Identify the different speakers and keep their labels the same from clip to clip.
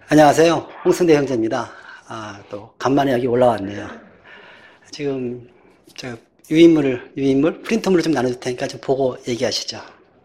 Speaker 1: 안녕하세요. 홍승대 형제입니다. 또 간만에 여기 올라왔네요. 지금 저 유인물, 프린트물을 좀 나눠줄 테니까 좀 보고 얘기하시죠.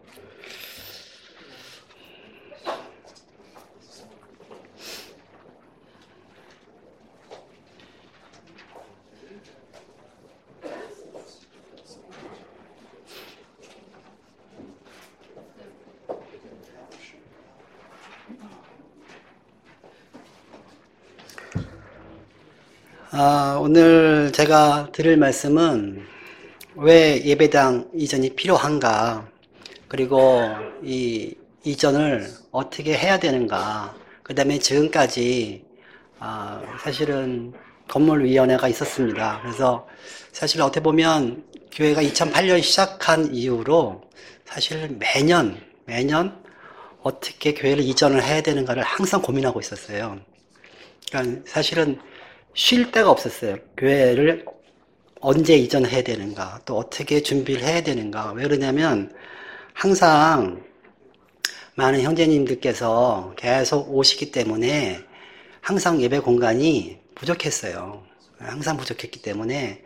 Speaker 1: 오늘 제가 드릴 말씀은 왜 예배당 이전이 필요한가, 그리고 이 이전을 어떻게 해야 되는가, 그 다음에 지금까지 사실은 건물위원회가 있었습니다. 그래서 사실 어떻게 보면 교회가 2008년 시작한 이후로 사실 매년 어떻게 교회를 이전을 해야 되는가를 항상 고민하고 있었어요. 그러니까 사실은 쉴 데가 없었어요. 교회를 언제 이전해야 되는가, 또 어떻게 준비를 해야 되는가. 왜 그러냐면 항상 많은 형제님들께서 계속 오시기 때문에 항상 예배 공간이 부족했어요. 항상 부족했기 때문에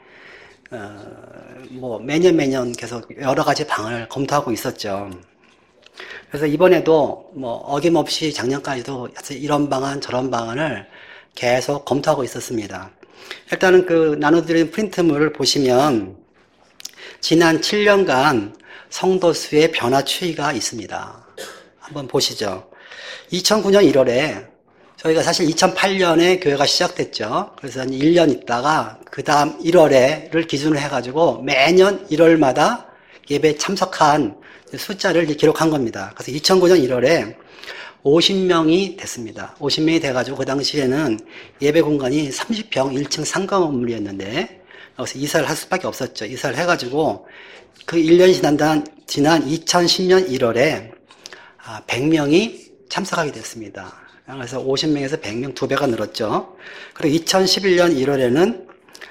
Speaker 1: 뭐 매년 계속 여러 가지 방을 검토하고 있었죠. 그래서 이번에도 뭐 어김없이 작년까지도 이런 방안 저런 방안을 계속 검토하고 있었습니다. 일단은 그 나눠드린 프린트물을 보시면 지난 7년간 성도 수의 변화 추이가 있습니다. 한번 보시죠. 2009년 1월에 저희가 사실 2008년에 교회가 시작됐죠. 그래서 1년 있다가 그 다음 1월에를 기준으로 해가지고 매년 1월마다 예배 참석한 숫자를 기록한 겁니다. 그래서 2009년 1월에 50명이 됐습니다. 50명이 돼가지고 그 당시에는 예배 공간이 30평 1층 상가 건물이었는데 여기서 이사를 할 수밖에 없었죠. 이사를 해가지고 그 1년이 지난 2010년 1월에 100명이 참석하게 됐습니다. 그래서 50명에서 100명 2배가 늘었죠. 그리고 2011년 1월에는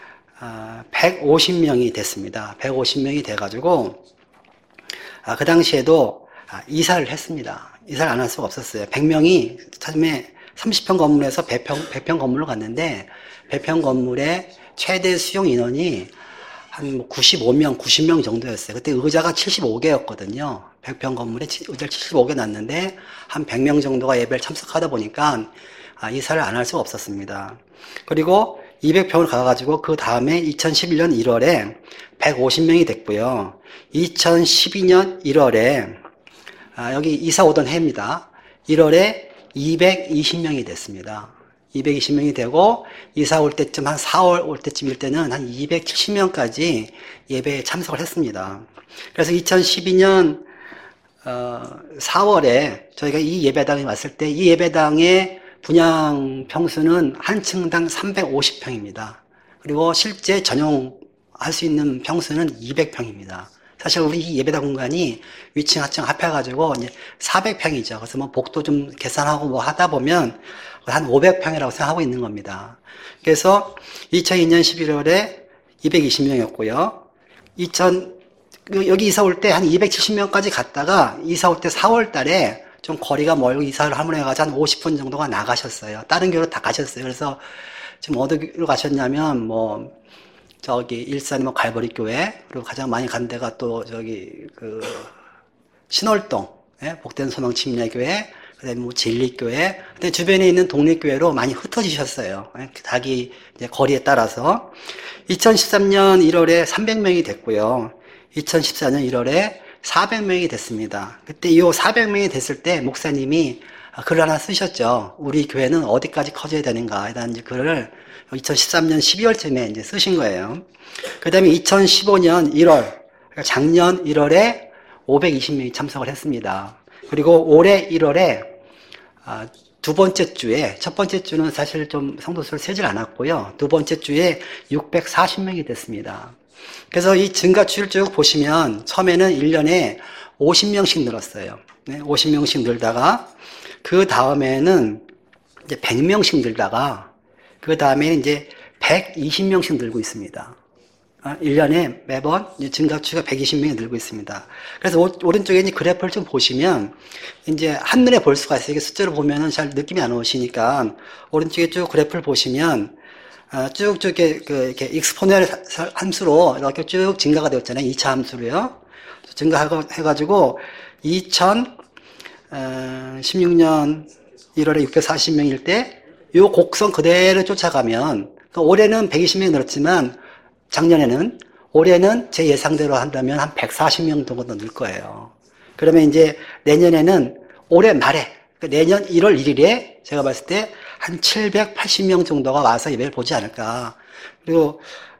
Speaker 1: 150명이 됐습니다. 150명이 돼가지고 그 당시에도 이사를 했습니다. 이사를 안 할 수가 없었어요. 100명이 처음에 30평 건물에서 100평 건물로 갔는데 100평 건물의 최대 수용 인원이 한 95명, 90명 정도였어요. 그때 의자가 75개였거든요. 100평 건물에 의자를 75개 놨는데 한 100명 정도가 예배를 참석하다 보니까 이사를 안 할 수가 없었습니다. 그리고 200평을 가가지고 그 다음에 2011년 1월에 150명이 됐고요. 2012년 1월에 여기 이사 오던 해입니다. 1월에 220명이 됐습니다. 220명이 되고 이사 올 때쯤 한 4월 올 때쯤일 때는 한 270명까지 예배에 참석을 했습니다. 그래서 2012년 4월에 저희가 이 예배당에 왔을 때 이 예배당의 분양 평수는 한 층당 350평입니다. 그리고 실제 전용할 수 있는 평수는 200평입니다. 사실 우리 이 예배당 공간이 위층, 하층 합해가지고 이제 400평이죠. 그래서 뭐 복도 좀 계산하고 뭐 하다 보면 한 500평이라고 생각하고 있는 겁니다. 그래서 2002년 11월에 220명이었고요. 여기 이사 올 때 한 270명까지 갔다가 이사 올 때 4월 달에 좀 거리가 멀고 이사를 하면 해가지고 한 50분 정도가 나가셨어요. 다른 교회로 다 가셨어요. 그래서 지금 어디로 가셨냐면 뭐 저기 일산 뭐 갈보리 교회, 그리고 가장 많이 간 데가 또 저기 그 신월동 복된 소망 침례교회, 그다음에 뭐 진리교회, 근데 주변에 있는 독립교회로 많이 흩어지셨어요. 자기 이제 거리에 따라서 2013년 1월에 300명이 됐고요. 2014년 1월에 400명이 됐습니다. 그때 이 400명이 됐을 때 목사님이 글을 하나 쓰셨죠. 우리 교회는 어디까지 커져야 되는가에 대한 이제 글을 2013년 12월쯤에 이제 쓰신 거예요. 그 다음에 2015년 1월, 그러니까 작년 1월에 520명이 참석을 했습니다. 그리고 올해 1월에 두 번째 주에, 첫 번째 주는 사실 좀 성도수를 세질 않았고요. 두 번째 주에 640명이 됐습니다. 그래서 이 증가추를 쭉 보시면 처음에는 1년에 50명씩 늘었어요. 50명씩 늘다가 그 다음에는 이제 100명씩 늘다가 그 다음에는 이제 120명씩 늘고 있습니다. 1년에 매번 증가추가 120명이 늘고 있습니다. 그래서 오른쪽에 이제 그래프를 좀 보시면 이제 한눈에 볼 수가 있어요. 이게 숫자로 보면은 잘 느낌이 안 오시니까 오른쪽에 쭉 그래프를 보시면 쭉쭉 이렇게 익스포네ncial 함수로 이렇게 쭉 증가가 되었잖아요. 2차 함수로요. 증가해가지고 2016년 1월에 640명일 때 이 곡선 그대로 쫓아가면 올해는 120명이 늘었지만 작년에는 올해는 제 예상대로 한다면 한 140명 정도 늘 거예요. 그러면 이제 내년에는 올해 말에 내년 1월 1일에 제가 봤을 때 한 780명 정도가 와서 예배를 보지 않을까. 그리고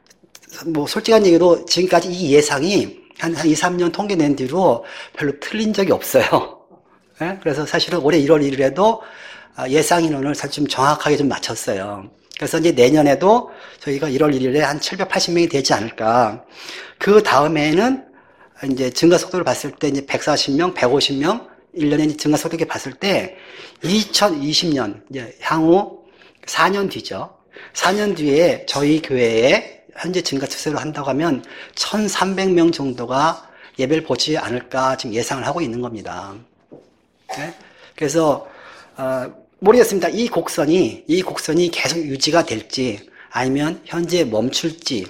Speaker 1: 뭐 솔직한 얘기로 지금까지 이 예상이 한 2, 3년 통계 낸 뒤로 별로 틀린 적이 없어요. 네? 그래서 사실은 올해 1월 1일에도 예상 인원을 사실 좀 정확하게 좀 맞췄어요. 그래서 이제 내년에도 저희가 1월 1일에 한 780명이 되지 않을까. 그 다음에는 이제 증가 속도를 봤을 때 이제 140명, 150명, 1년에 증가 속도 이렇게 봤을 때 2020년, 이제 향후 4년 뒤죠. 4년 뒤에 저희 교회에 현재 증가 추세로 한다고 하면 1,300명 정도가 예배를 보지 않을까 지금 예상을 하고 있는 겁니다. 네? 그래서, 모르겠습니다. 이 곡선이 계속 유지가 될지, 아니면 현재 멈출지,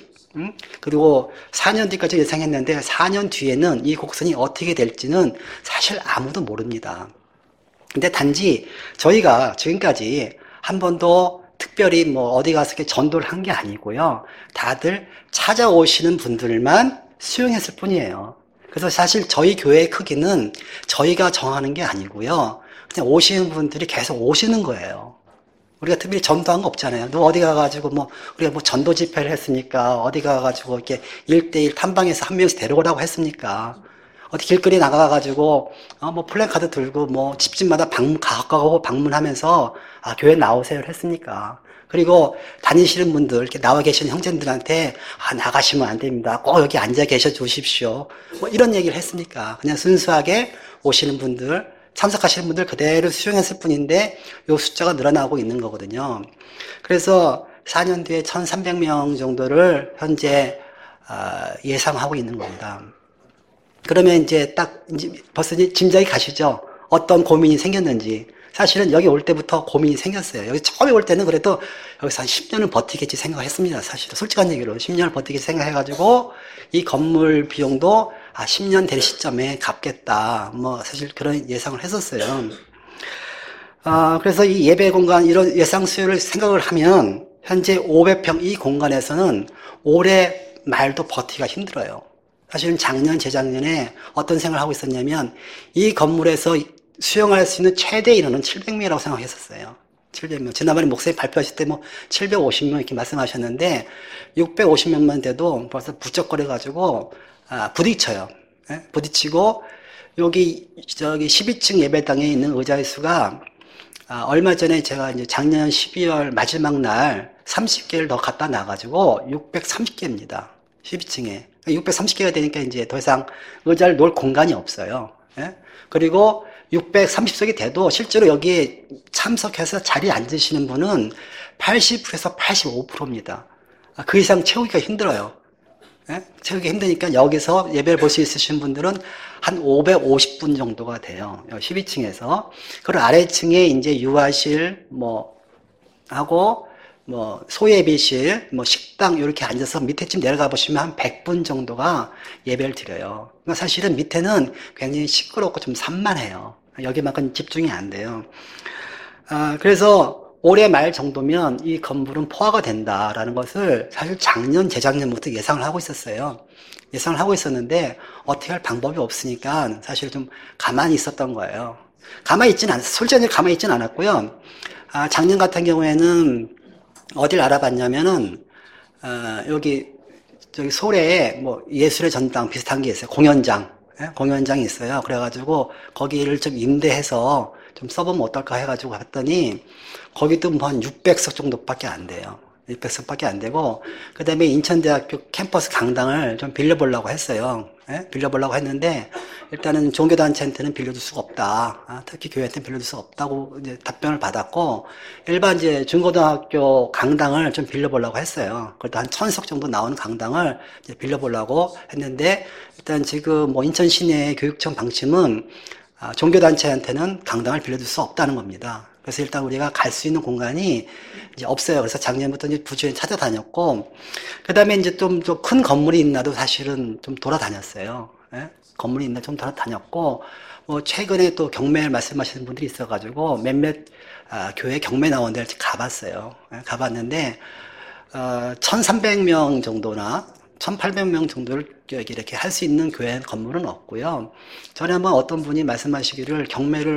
Speaker 1: 그리고 4년 뒤까지 예상했는데, 4년 뒤에는 이 곡선이 어떻게 될지는 사실 아무도 모릅니다. 근데 단지 저희가 지금까지 한 번도 특별히 뭐 어디 가서 이렇게 전도를 한 게 아니고요. 다들 찾아오시는 분들만 수용했을 뿐이에요. 그래서 사실 저희 교회의 크기는 저희가 정하는 게 아니고요. 그냥 오시는 분들이 계속 오시는 거예요. 우리가 특별히 전도한 거 없잖아요. 너 어디 가가지고 우리가 전도 집회를 했습니까? 어디 가가지고 이렇게 1대1 탐방해서 한 명씩 데려오라고 했습니까? 어디 길거리 나가가지고, 플랜카드 들고 집집마다 가까워 방문하면서, 교회 나오세요를 했습니까? 그리고 다니시는 분들, 이렇게 나와 계시는 형제들한테, 나가시면 안 됩니다. 꼭 여기 앉아 계셔 주십시오. 이런 얘기를 했습니까? 그냥 순수하게 오시는 분들, 참석하시는 분들 그대로 수용했을 뿐인데, 요 숫자가 늘어나고 있는 거거든요. 그래서 4년 뒤에 1,300명 정도를 현재, 예상하고 있는 겁니다. 그러면 이제 벌써 짐작이 가시죠? 어떤 고민이 생겼는지. 사실은 여기 올 때부터 고민이 생겼어요. 여기 처음에 올 때는 그래도 여기서 한 10년은 버티겠지 생각했습니다. 사실은. 솔직한 얘기로 10년을 버티겠지 생각해가지고 이 건물 비용도 10년 될 시점에 갚겠다. 사실 그런 예상을 했었어요. 그래서 이 예배 공간 이런 예상 수요를 생각을 하면 현재 500평 이 공간에서는 올해 말도 버티기가 힘들어요. 사실은 작년, 재작년에 어떤 생각을 하고 있었냐면 이 건물에서 수용할 수 있는 최대 인원은 700명이라고 생각했었어요. 700명. 지난번에 목사님 발표하실 때 750명 이렇게 말씀하셨는데 650명만 돼도 벌써 부쩍거려가지고 부딪혀요. 예? 부딪히고 여기 12층 예배당에 있는 의자의 수가 얼마 전에 제가 이제 작년 12월 마지막 날 30개를 더 갖다 놔가지고 630개입니다. 12층에. 630개가 되니까 이제 더 이상 의자를 놓을 공간이 없어요. 예? 그리고 630석이 돼도 실제로 여기에 참석해서 자리에 앉으시는 분은 80%에서 85%입니다. 그 이상 채우기가 힘들어요. 예? 채우기 힘드니까 여기서 예배를 볼 수 있으신 분들은 한 550분 정도가 돼요. 12층에서. 그리고 아래층에 이제 유아실, 하고, 소예비실, 식당, 이렇게 앉아서 밑에쯤 내려가 보시면 한 100분 정도가 예배를 드려요. 그러니까 사실은 밑에는 굉장히 시끄럽고 좀 산만해요. 여기만큼 집중이 안 돼요. 그래서 올해 말 정도면 이 건물은 포화가 된다라는 것을 사실 작년, 재작년부터 예상을 하고 있었어요. 예상을 하고 있었는데 어떻게 할 방법이 없으니까 사실 좀 가만히 있었던 거예요. 솔직히 가만히 있진 않았고요. 작년 같은 경우에는 어딜 알아봤냐면은, 저기 소래에 예술의 전당 비슷한 게 있어요. 공연장. 예? 공연장이 있어요. 그래가지고 거기를 좀 임대해서 좀 써보면 어떨까 해가지고 봤더니 거기도 한 600석 정도밖에 안 돼요. 600석밖에 안 되고, 그 다음에 인천대학교 캠퍼스 강당을 좀 빌려보려고 했어요. 예? 빌려보려고 했는데, 일단은 종교단체한테는 빌려줄 수가 없다. 특히 교회한테는 빌려줄 수가 없다고 이제 답변을 받았고, 일반 이제 중고등학교 강당을 좀 빌려보려고 했어요. 그것도 한 1000석 정도 나오는 강당을 이제 빌려보려고 했는데, 일단 지금 뭐 인천 시내 교육청 방침은 종교단체한테는 강당을 빌려줄 수 없다는 겁니다. 그래서 일단 우리가 갈 수 있는 공간이 이제 없어요. 그래서 작년부터 이제 부지에 찾아다녔고, 그 다음에 이제 좀 큰 건물이 있나도 사실은 좀 돌아다녔어요. 예? 건물이 있나 좀 돌아다녔고, 뭐 최근에 또 경매를 말씀하시는 분들이 있어가지고 몇몇 교회 경매 나온 데를 가봤어요. 예? 가봤는데 1,300명 정도나 1,800명 정도를 이렇게 할 수 있는 교회 건물은 없고요. 전에 한번 어떤 분이 말씀하시기를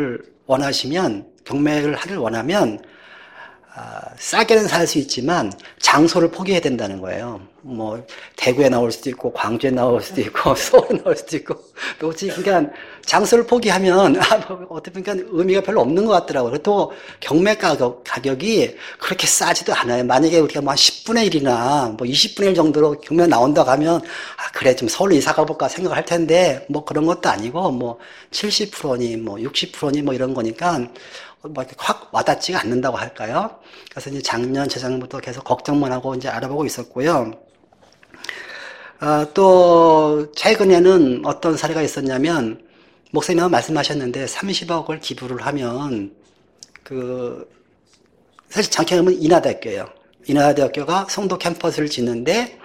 Speaker 1: 경매를 하길 원하면 싸게는 살 수 있지만 장소를 포기해야 된다는 거예요. 뭐 대구에 나올 수도 있고 광주에 나올 수도 있고 서울에 나올 수도 있고 그러니까 장소를 포기하면 어떻게 보니까 의미가 별로 없는 것 같더라고요. 또 경매 가격이 그렇게 싸지도 않아요. 만약에 우리가 뭐 한 10분의 1이나 뭐 20분의 1 정도로 경매 나온다고 하면 그래 좀 서울로 이사 가볼까 생각할 텐데 뭐 그런 것도 아니고 뭐 70%니 뭐 60%니 뭐 이런 거니까 뭐 이렇게 확 와닿지가 않는다고 할까요? 그래서 이제 작년, 재작년부터 계속 걱정만 하고 이제 알아보고 있었고요. 또, 최근에는 어떤 사례가 있었냐면, 목사님은 말씀하셨는데, 30억을 기부를 하면, 사실 장애하면 인하대학교예요. 인하대학교가 송도 캠퍼스를 짓는데,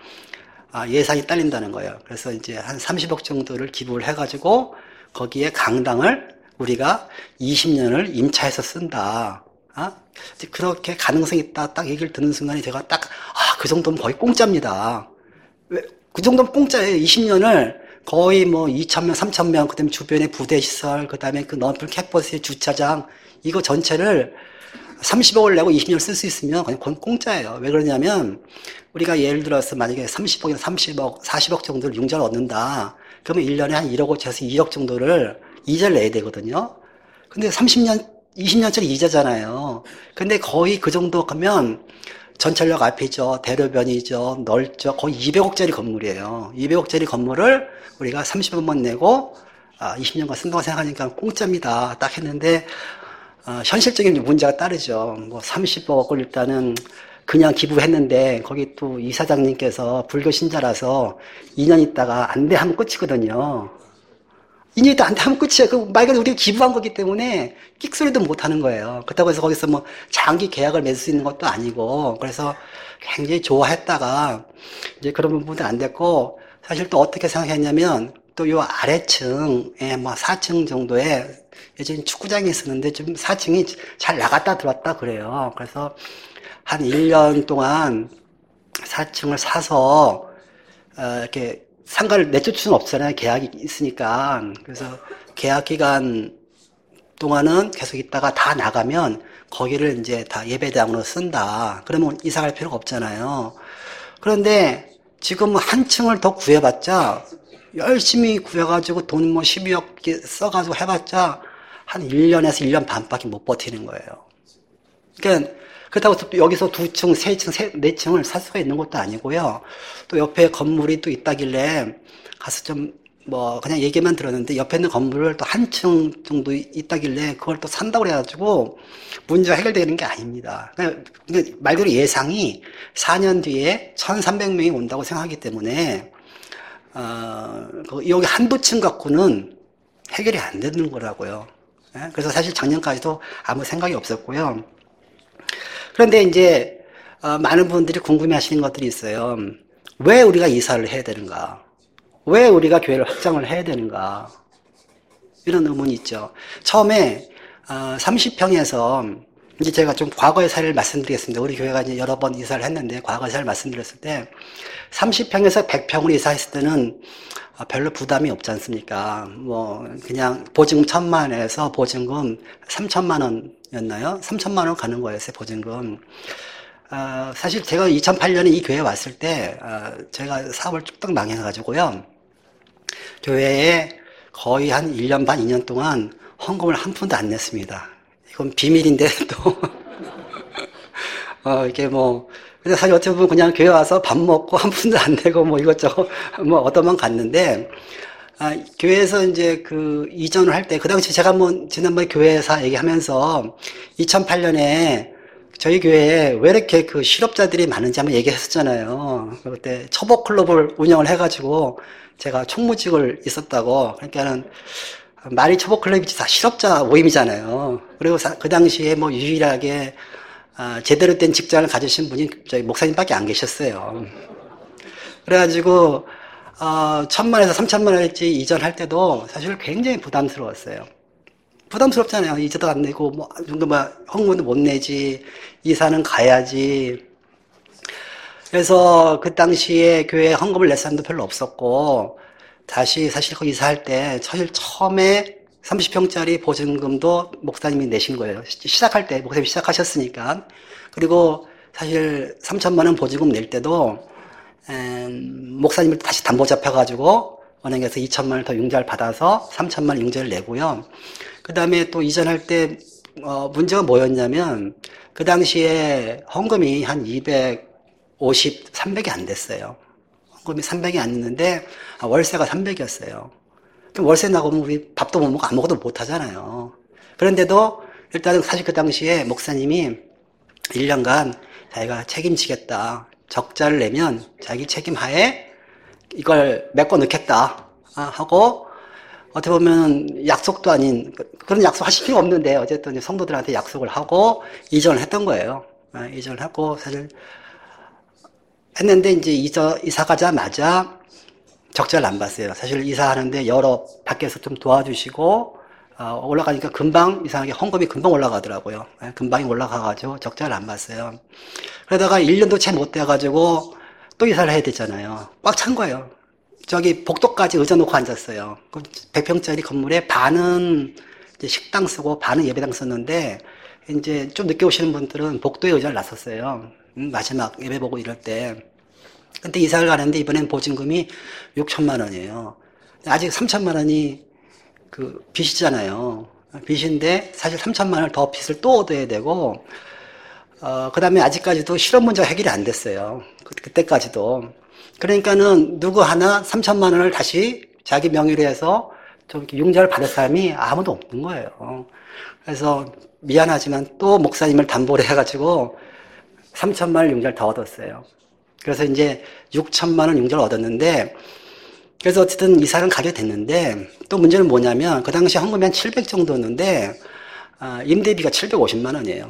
Speaker 1: 예산이 딸린다는 거예요. 그래서 이제 한 30억 정도를 기부를 해가지고, 거기에 강당을 우리가 20년을 임차해서 쓴다. 그렇게 가능성이 있다. 딱 얘기를 듣는 순간에 제가 그 정도면 거의 공짜입니다. 그 정도면 공짜예요. 20년을 거의 뭐 2,000명, 3,000명, 그 다음에 주변에 부대시설, 그 다음에 그 넓은 캠퍼스의 주차장, 이거 전체를 30억을 내고 20년 쓸 수 있으면 그건 공짜예요. 왜 그러냐면, 우리가 예를 들어서 만약에 30억이나 30억, 40억 정도를 융자를 얻는다. 그러면 1년에 한 1억 5천에서 2억 정도를 이자를 내야 되거든요. 근데 30년, 20년짜리 이자잖아요. 근데 거의 그 정도 가면 전철역 앞이죠. 대로변이죠. 넓죠. 거의 200억짜리 건물이에요. 200억짜리 건물을 우리가 30억만 내고 20년간 쓴다고 생각하니까 공짜입니다. 딱 했는데 현실적인 문제가 따르죠. 뭐 30억을 일단은 그냥 기부했는데 거기 또 이사장님께서 불교 신자라서 2년 있다가 안 돼 하면 끝이거든요. 2년 있다 안 돼 하면 끝이야. 말 그대로 우리가 기부한 거기 때문에 끽소리도 못 하는 거예요. 그렇다고 해서 거기서 뭐 장기 계약을 맺을 수 있는 것도 아니고 그래서 굉장히 좋아했다가 이제 그런 부분도 안 됐고 사실 또 어떻게 생각했냐면 또 요 아래층에 뭐 4층 정도에 예전에 축구장이 있었는데 좀 4층이 잘 나갔다 들어왔다 그래요. 그래서 한 1년 동안 4층을 사서 이렇게 상가를 내쫓을 수는 없잖아요. 계약이 있으니까. 그래서 계약 기간 동안은 계속 있다가 다 나가면 거기를 이제 다 예배당으로 쓴다. 그러면 이사 갈 필요가 없잖아요. 그런데 지금 한 층을 더 구해봤자 열심히 구해가지고 돈 뭐 12억 써가지고 해봤자 한 1년에서 1년 반밖에 못 버티는 거예요. 그러니까 그렇다고 또 여기서 2층, 3층, 4층을 살 수가 있는 것도 아니고요. 또 옆에 건물이 또 있다길래 가서 좀 뭐 그냥 얘기만 들었는데 옆에 있는 건물을 또 한 층 정도 있다길래 그걸 또 산다고 그래가지고 문제가 해결되는 게 아닙니다. 그러니까 말 그대로 예상이 4년 뒤에 1,300명이 온다고 생각하기 때문에 여기 한두 층 갖고는 해결이 안 되는 거라고요. 그래서 사실 작년까지도 아무 생각이 없었고요. 그런데 이제 많은 분들이 궁금해 하시는 것들이 있어요. 왜 우리가 이사를 해야 되는가? 왜 우리가 교회를 확장을 해야 되는가? 이런 의문이 있죠. 처음에 30평에서 이제 제가 좀 과거의 사례를 말씀드리겠습니다. 우리 교회가 이제 여러 번 이사를 했는데 과거의 사례를 말씀드렸을 때 30평에서 100평으로 이사했을 때는 별로 부담이 없지 않습니까? 뭐 그냥 보증금 1,000만 원에서 보증금 3,000만 원이었나요? 3,000만 원 가는 거였어요, 보증금. 사실 제가 2008년에 이 교회에 왔을 때 제가 사업을 뚝딱 망해가지고요. 교회에 거의 한 1년 반, 2년 동안 헌금을 한 푼도 안 냈습니다. 이건 비밀인데 또 이게 뭐 근데 사실 어떻게 보면 그냥 교회 와서 밥 먹고 한 푼도 안 내고 뭐 이것저것 뭐 얻어만 갔는데, 교회에서 이제 그 이전을 할 때, 그 당시 제가 한번 지난번에 교회사 얘기하면서 2008년에 저희 교회에 왜 이렇게 그 실업자들이 많은지 한번 얘기했었잖아요. 그때 처복클럽을 운영을 해가지고 제가 총무직을 있었다고. 그러니까는 말이 처복클럽이 다 실업자 모임이잖아요. 그리고 그 당시에 뭐 유일하게 제대로 된 직장을 가지신 분이 저희 목사님밖에 안 계셨어요. 그래가지고 1,000만에서 3,000만 원일지 이전할 때도 사실 굉장히 부담스러웠어요. 부담스럽잖아요. 이자도 안 내고 뭐 헌금도 못 내지, 이사는 가야지. 그래서 그 당시에 교회 헌금을 낼 사람도 별로 없었고, 다시 사실 그 이사할 때 사실 처음에 30평짜리 보증금도 목사님이 내신 거예요. 시작할 때 목사님이 시작하셨으니까. 그리고 사실 3,000만 원 보증금 낼 때도 목사님을 다시 담보 잡혀가지고 은행에서 2,000만 원 더 융자를 받아서 3,000만 원 융자를 내고요. 그 다음에 또 이전할 때 문제가 뭐였냐면 그 당시에 헌금이 한 250, 300이 안 됐어요. 헌금이 300이 안 됐는데 월세가 300이었어요. 그럼 월세 나가면 우리 밥도 못 먹고 아무것도 못 하잖아요. 그런데도 일단은 사실 그 당시에 목사님이 1년간 자기가 책임지겠다. 적자를 내면 자기 책임하에 이걸 메꿔 넣겠다 하고, 어떻게 보면 약속도 아닌 그런 약속 하실 필요 없는데 어쨌든 성도들한테 약속을 하고 이전을 했던 거예요. 이전을 하고 사실 했는데 이제 이사 가자마자 적자를 안 봤어요. 사실 이사하는데 여러 밖에서 좀 도와주시고 올라가니까 금방 이상하게 헌금이 금방 올라가더라고요. 금방이 올라가가지고 적자를 안 봤어요. 그러다가 1년도 채 못 돼가지고 또 이사를 해야 되잖아요. 꽉 찬 거예요. 저기 복도까지 의자 놓고 앉았어요. 100평짜리 건물에 반은 이제 식당 쓰고 반은 예배당 썼는데, 이제 좀 늦게 오시는 분들은 복도에 의자를 놨었어요. 마지막 예배 보고 이럴 때. 근데 이사를 가는데 이번엔 보증금이 6천만 원이에요. 아직 3천만 원이 그 빚이잖아요. 빚인데 사실 3천만 원을 더 빚을 또 얻어야 되고, 그 다음에 아직까지도 실업 문제가 해결이 안 됐어요. 그때까지도. 그러니까는 누구 하나 3천만 원을 다시 자기 명의로 해서 좀 이렇게 융자를 받을 사람이 아무도 없는 거예요. 그래서 미안하지만 또 목사님을 담보로 해가지고 3천만 원 융자를 더 얻었어요. 그래서 이제 6천만 원 융자를 얻었는데, 그래서 어쨌든 이사는 가게 됐는데, 또 문제는 뭐냐면 그 당시 헌금이 한 700 정도였는데 임대비가 750만 원이에요.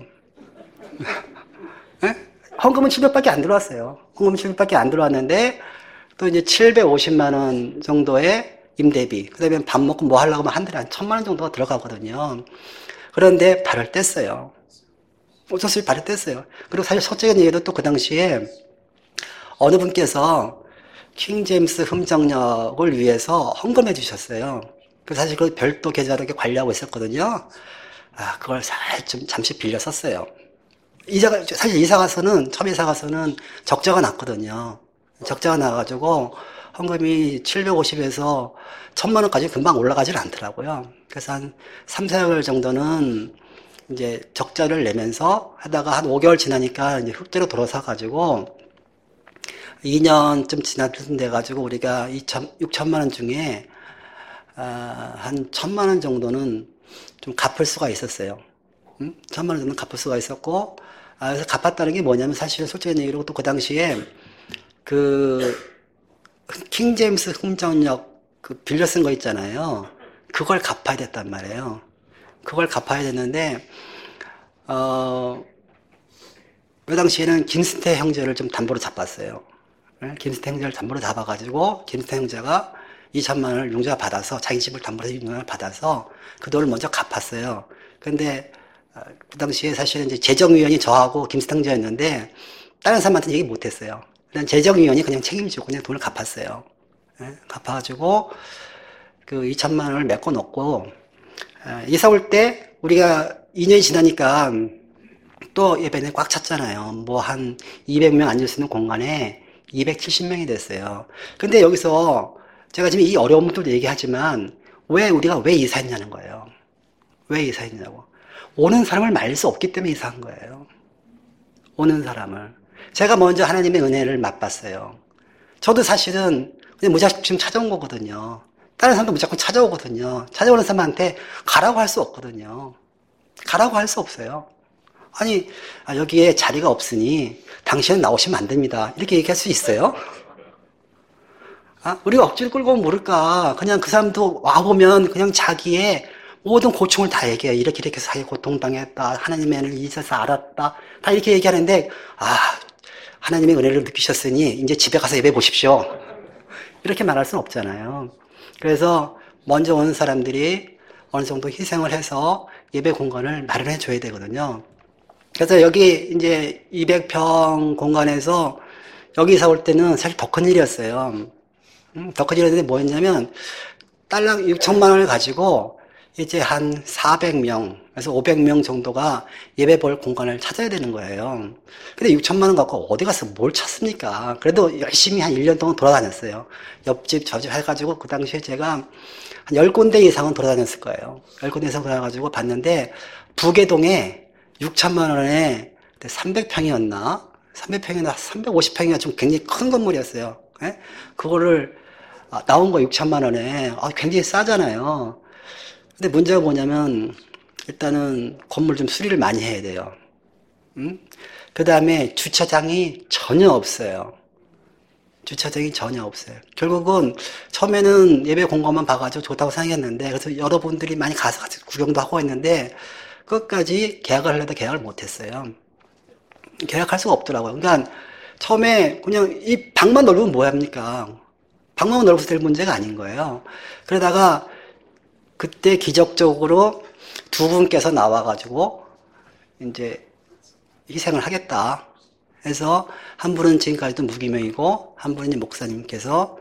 Speaker 1: 네? 헌금은 700밖에 안 들어왔어요. 헌금은 700밖에 안 들어왔는데 또 이제 750만 원 정도의 임대비, 그 다음에 밥 먹고 뭐 하려고 하면 한 달에 한 1,000만 원 정도가 들어가거든요. 그런데 발을 뗐어요. 어쩔 수 없이 발을 뗐어요. 그리고 사실 솔직한 얘기도 또 그 당시에 어느 분께서 킹 제임스 흠정역을 위해서 헌금해 주셨어요. 그래서 사실 그 별도 계좌로 이렇게 관리하고 있었거든요. 그걸 좀 잠시 빌려 썼어요. 사실 처음 이사 가서는 적자가 났거든요. 적자가 나가지고 헌금이 750에서 1,000만 원까지 금방 올라가질 않더라고요. 그래서 한 3, 4개월 정도는 이제 적자를 내면서 하다가 한 5개월 지나니까 이제 흑대로 돌아서 가지고 2년쯤 지나쯤 돼가지고 우리가 6천만 원 중에 한 1,000만 원 정도는 좀 갚을 수가 있었어요. 1,000만 원 정도는 갚을 수가 있었고, 그래서 갚았다는 게 뭐냐면 사실은 솔직히 얘기로 또 그 당시에 그 킹 제임스 흥정역 그 빌려 쓴 거 있잖아요. 그걸 갚아야 됐단 말이에요. 그걸 갚아야 됐는데 그 당시에는 김스태 형제를 좀 담보로 잡았어요. 김스태 형제를 담보로 잡아가지고 김스태 형제가 2천만 원을 융자 받아서 자기 집을 담보로 해서 융자를 받아서 그 돈을 먼저 갚았어요. 근데 그 당시에 사실은 이제 재정위원이 저하고 김스태 형제였는데 다른 사람한테 얘기 못했어요. 그냥 재정위원이 그냥 책임지고 그냥 돈을 갚았어요. 갚아가지고 그 2천만 원을 메꿔 놓고 이사 올 때 우리가 2년이 지나니까 또 예배당이 꽉 찼잖아요. 뭐 한 200명 앉을 수 있는 공간에 270명이 됐어요. 근데 여기서 제가 지금 이 어려운 것들도 얘기하지만 우리가 왜 이사했냐는 거예요. 왜 이사했냐고. 오는 사람을 말릴 수 없기 때문에 이사한 거예요. 오는 사람을. 제가 먼저 하나님의 은혜를 맛봤어요. 저도 사실은 그냥 무작정 찾아온 거거든요. 다른 사람도 무작정 찾아오거든요. 찾아오는 사람한테 가라고 할 수 없거든요. 가라고 할 수 없어요. 아니, 여기에 자리가 없으니 당신은 나오시면 안 됩니다. 이렇게 얘기할 수 있어요? 우리가 억지로 끌고 오면 모를까. 그냥 그 사람도 와보면 그냥 자기의 모든 고충을 다 얘기해요. 이렇게 해서 자기 고통당했다. 하나님의 은혜를 잊어서 알았다. 다 이렇게 얘기하는데, 하나님의 은혜를 느끼셨으니 이제 집에 가서 예배 보십시오. 이렇게 말할 수는 없잖아요. 그래서 먼저 오는 사람들이 어느 정도 희생을 해서 예배 공간을 마련해 줘야 되거든요. 그래서 여기 이제 200평 공간에서 여기 올 때는 사실 더 큰 일이었어요. 더 큰 일이었는데 뭐였냐면 달랑 6천만 원을 가지고 이제 한 400명, 그래서 500명 정도가 예배 볼 공간을 찾아야 되는 거예요. 근데 6천만 원 갖고 어디 가서 뭘 찾습니까? 그래도 열심히 한 1년 동안 돌아다녔어요. 옆집, 저집 해가지고 그 당시에 제가 한 10군데 이상은 돌아다녔을 거예요. 10군데 이상 돌아가지고 봤는데 부계동에 6천만 원에 300평이었나? 300평이나 350평이나 좀 굉장히 큰 건물이었어요. 예? 그거를 나온 거 6천만 원에 굉장히 싸잖아요. 근데 문제가 뭐냐면 일단은 건물 좀 수리를 많이 해야 돼요. 그 다음에 주차장이 전혀 없어요. 주차장이 전혀 없어요. 결국은 처음에는 예배 공간만 봐가지고 좋다고 생각했는데 그래서 여러분들이 많이 가서 같이 구경도 하고 했는데 끝까지 계약을 하려다 계약을 못했어요. 계약할 수가 없더라고요. 그러니까 처음에 그냥 이 방만 넓으면 뭐합니까? 방만 넓어서 될 문제가 아닌 거예요. 그러다가 그때 기적적으로 두 분께서 나와가지고 이제 희생을 하겠다 해서 한 분은 지금까지도 무기명이고 한 분은 목사님께서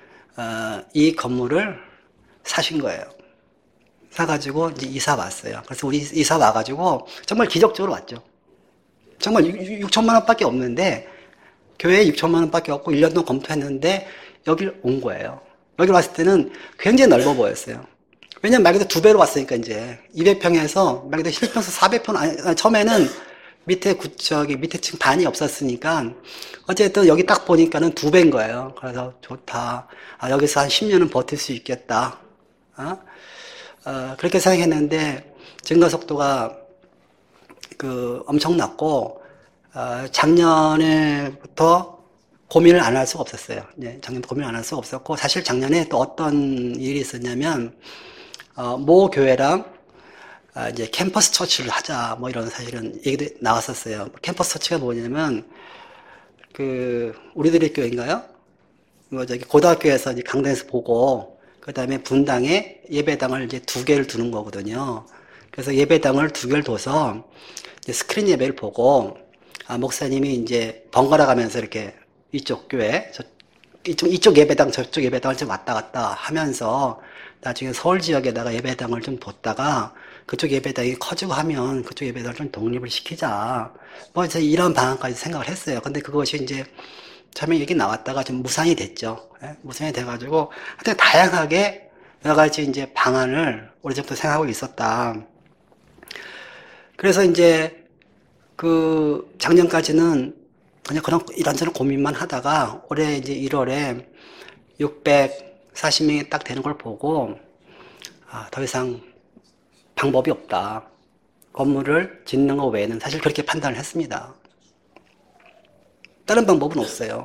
Speaker 1: 이 건물을 사신 거예요. 사가지고 이제 이사 왔어요. 그래서 우리 이사 와가지고 정말 기적적으로 왔죠. 정말 6천만 원밖에 없는데 교회에 6천만 원밖에 없고 1년 동안 검토했는데 여길 온 거예요. 여기 왔을 때는 굉장히 넓어 보였어요. 왜냐면 말 그대로 두 배로 왔으니까 이제 200평에서 말 그대로 실평수 400평 처음에는 밑에 층 반이 없었으니까 어쨌든 여기 딱 보니까는 두 배인 거예요. 그래서 좋다. 여기서 한 10년은 버틸 수 있겠다. 그렇게 생각했는데 증가 속도가 엄청 났고 작년에부터 고민을 안 할 수가 없었어요. 작년 고민을 안 할 수가 없었고 사실 작년에 또 어떤 일이 있었냐면 모 교회랑 이제 캠퍼스 처치를 하자 뭐 이런 사실은 얘기도 나왔었어요. 캠퍼스 처치가 뭐냐면 우리들의 교회인가요? 저기 고등학교에서 이제 강당에서 보고 그 다음에 분당에 예배당을 이제 2개를 두는 거거든요. 그래서 예배당을 2개를 둬서 이제 스크린 예배를 보고 목사님이 이제 번갈아 가면서 이렇게 이쪽 교회 이쪽 예배당 저쪽 예배당을 좀 왔다 갔다 하면서 나중에 서울 지역에다가 예배당을 좀 뒀다가 그쪽 예배당이 커지고 하면 그쪽 예배당을 좀 독립을 시키자. 뭐 이제 이런 방안까지 생각을 했어요. 근데 그것이 이제 처음에 얘기 나왔다가 좀 무산이 됐죠. 무산이 돼가지고 하여튼 다양하게 여러 가지 이제 방안을 오래전부터 생각하고 있었다. 그래서 이제 작년까지는 그냥 이런저런 고민만 하다가 올해 이제 1월에 640명이 딱 되는 걸 보고 더 이상 방법이 없다. 건물을 짓는 것 외에는 사실 그렇게 판단을 했습니다. 다른 방법은 없어요.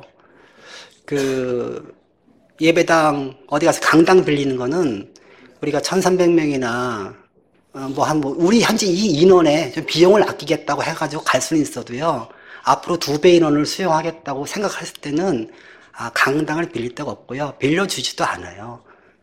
Speaker 1: 예배당 어디 가서 강당 빌리는 거는 우리가 1,300명이나 우리 현재 이 인원에 좀 비용을 아끼겠다고 해가지고 갈 수는 있어도요. 앞으로 2배 인원을 수용하겠다고 생각했을 때는 강당을 빌릴 데가 없고요. 빌려주지도 않아요.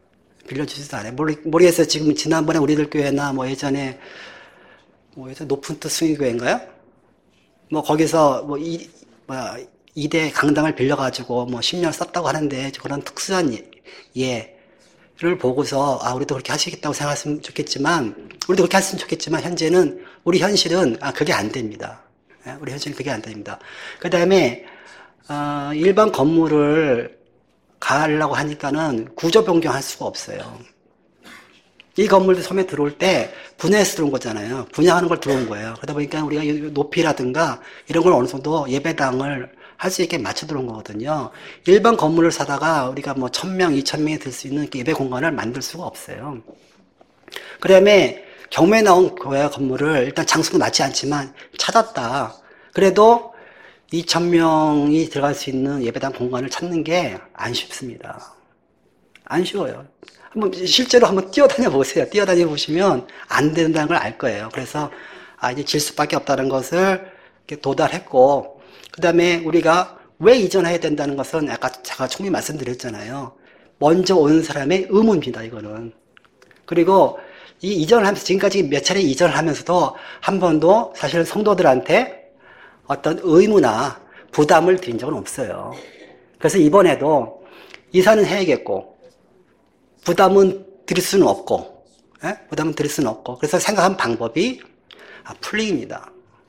Speaker 1: 모르겠어요. 지금 지난번에 우리들 교회나 예전에 높은 뜻 승희교회인가요? 거기서 2대 강당을 빌려가지고 10년 썼다고 하는데 그런 특수한 예를 보고서 우리도 그렇게 하시겠다고 생각했으면 좋겠지만 현재는 우리 현실은 그게 안 됩니다. 우리 현실은 그게 안 됩니다. 그 다음에 일반 건물을 가려고 하니까는 구조 변경할 수가 없어요. 이 건물도 처음에 들어올 때 분양해서 들어온 거잖아요. 분양하는 걸 들어온 거예요. 그러다 보니까 우리가 이 높이라든가 이런 걸 어느 정도 예배당을 할 수 있게 맞춰 들어온 거거든요. 일반 건물을 사다가 우리가 뭐 1000명, 2000명이 들 수 있는 예배 공간을 만들 수가 없어요. 그 다음에 경매에 나온 교회 건물을 일단 장소도 맞지 않지만 찾았다. 그래도 2000명이 들어갈 수 있는 예배당 공간을 찾는 게 안 쉽습니다. 안 쉬워요. 한번 실제로 한번 뛰어다녀 보세요. 뛰어다녀 보시면 안 된다는 걸 알 거예요. 그래서 이제 질 수밖에 없다는 것을 도달했고, 그 다음에 우리가 왜 이전해야 된다는 것은 아까 제가 충분히 말씀드렸잖아요. 먼저 온 사람의 의무입니다. 이거는. 그리고 이 이전을 하면서 지금까지 몇 차례 이전을 하면서도 한 번도 사실은 성도들한테 어떤 의무나 부담을 드린 적은 없어요. 그래서 이번에도 이사는 해야겠고 부담은 드릴 수는 없고, 부담은 드릴 수는 없고, 그래서 생각한 방법이 풀링입니다.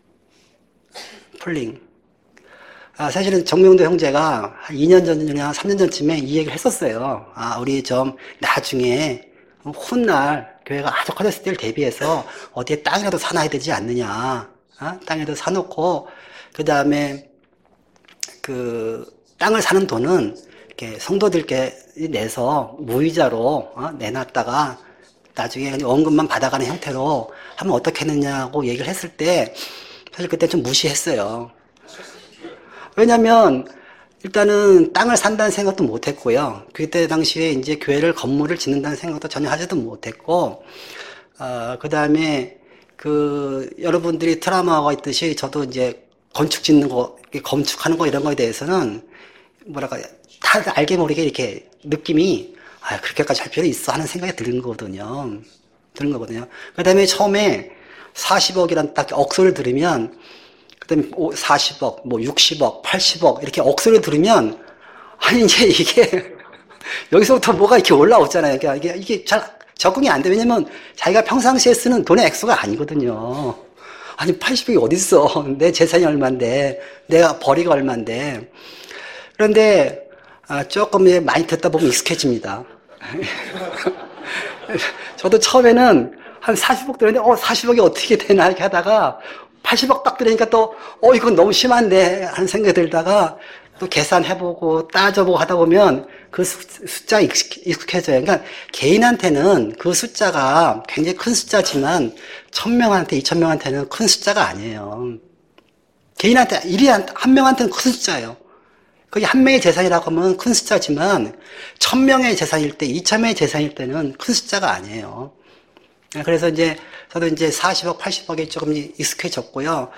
Speaker 1: 풀링. 사실은 정명도 형제가 한 2년 전이나 3년 전쯤에 이 얘기를 했었어요. 우리 좀 나중에 훗날 교회가 아주 커졌을 때를 대비해서 어디에 땅이라도 사놔야 되지 않느냐. 땅이라도 사놓고, 그 다음에 그 땅을 사는 돈은 이렇게 성도들께 내서 무이자로 내놨다가 나중에 원금만 받아가는 형태로 하면 어떻겠느냐고 얘기를 했을 때 사실 그때 좀 무시했어요. 왜냐면 일단은 땅을 산다는 생각도 못했고요. 그때 당시에 이제 교회를 건물을 짓는다는 생각도 전혀 하지도 못했고, 그 다음에 여러분들이 트라우마가 있듯이 저도 이제 건축 짓는 거, 건축하는 거 이런 거에 대해서는 뭐랄까 다 알게 모르게 이렇게 느낌이 그렇게까지 할 필요 있어 하는 생각이 드는 거거든요. 그 다음에 처음에 40억이란 딱 억소를 들으면, 그 다음에 40억, 뭐 60억, 80억 이렇게 억소를 들으면 이제 이게 여기서부터 뭐가 이렇게 올라오잖아요. 그러니까 이게 잘 적응이 안 돼. 왜냐면 자기가 평상시에 쓰는 돈의 액수가 아니거든요. 80억이 어딨어. 내 재산이 얼만데, 내가 벌이가 얼만데. 그런데 조금 많이 듣다 보면 익숙해집니다. 저도 처음에는 한 40억 들었는데 40억이 어떻게 되나 이렇게 하다가 80억 딱 들으니까 또 이건 너무 심한데 하는 생각이 들다가 또 계산해보고 따져보고 하다 보면 그 숫자가 익숙해져요. 그러니까 개인한테는 그 숫자가 굉장히 큰 숫자지만 1000명한테 2000명한테는 큰 숫자가 아니에요. 개인한테 한 명한테는 큰 숫자예요. 그게 한 명의 재산이라고 하면 큰 숫자지만 1000명의 재산일 때, 2000명의 재산일 때는 큰 숫자가 아니에요. 그래서 이제 저도 이제 40억, 80억에 조금 익숙해졌고요.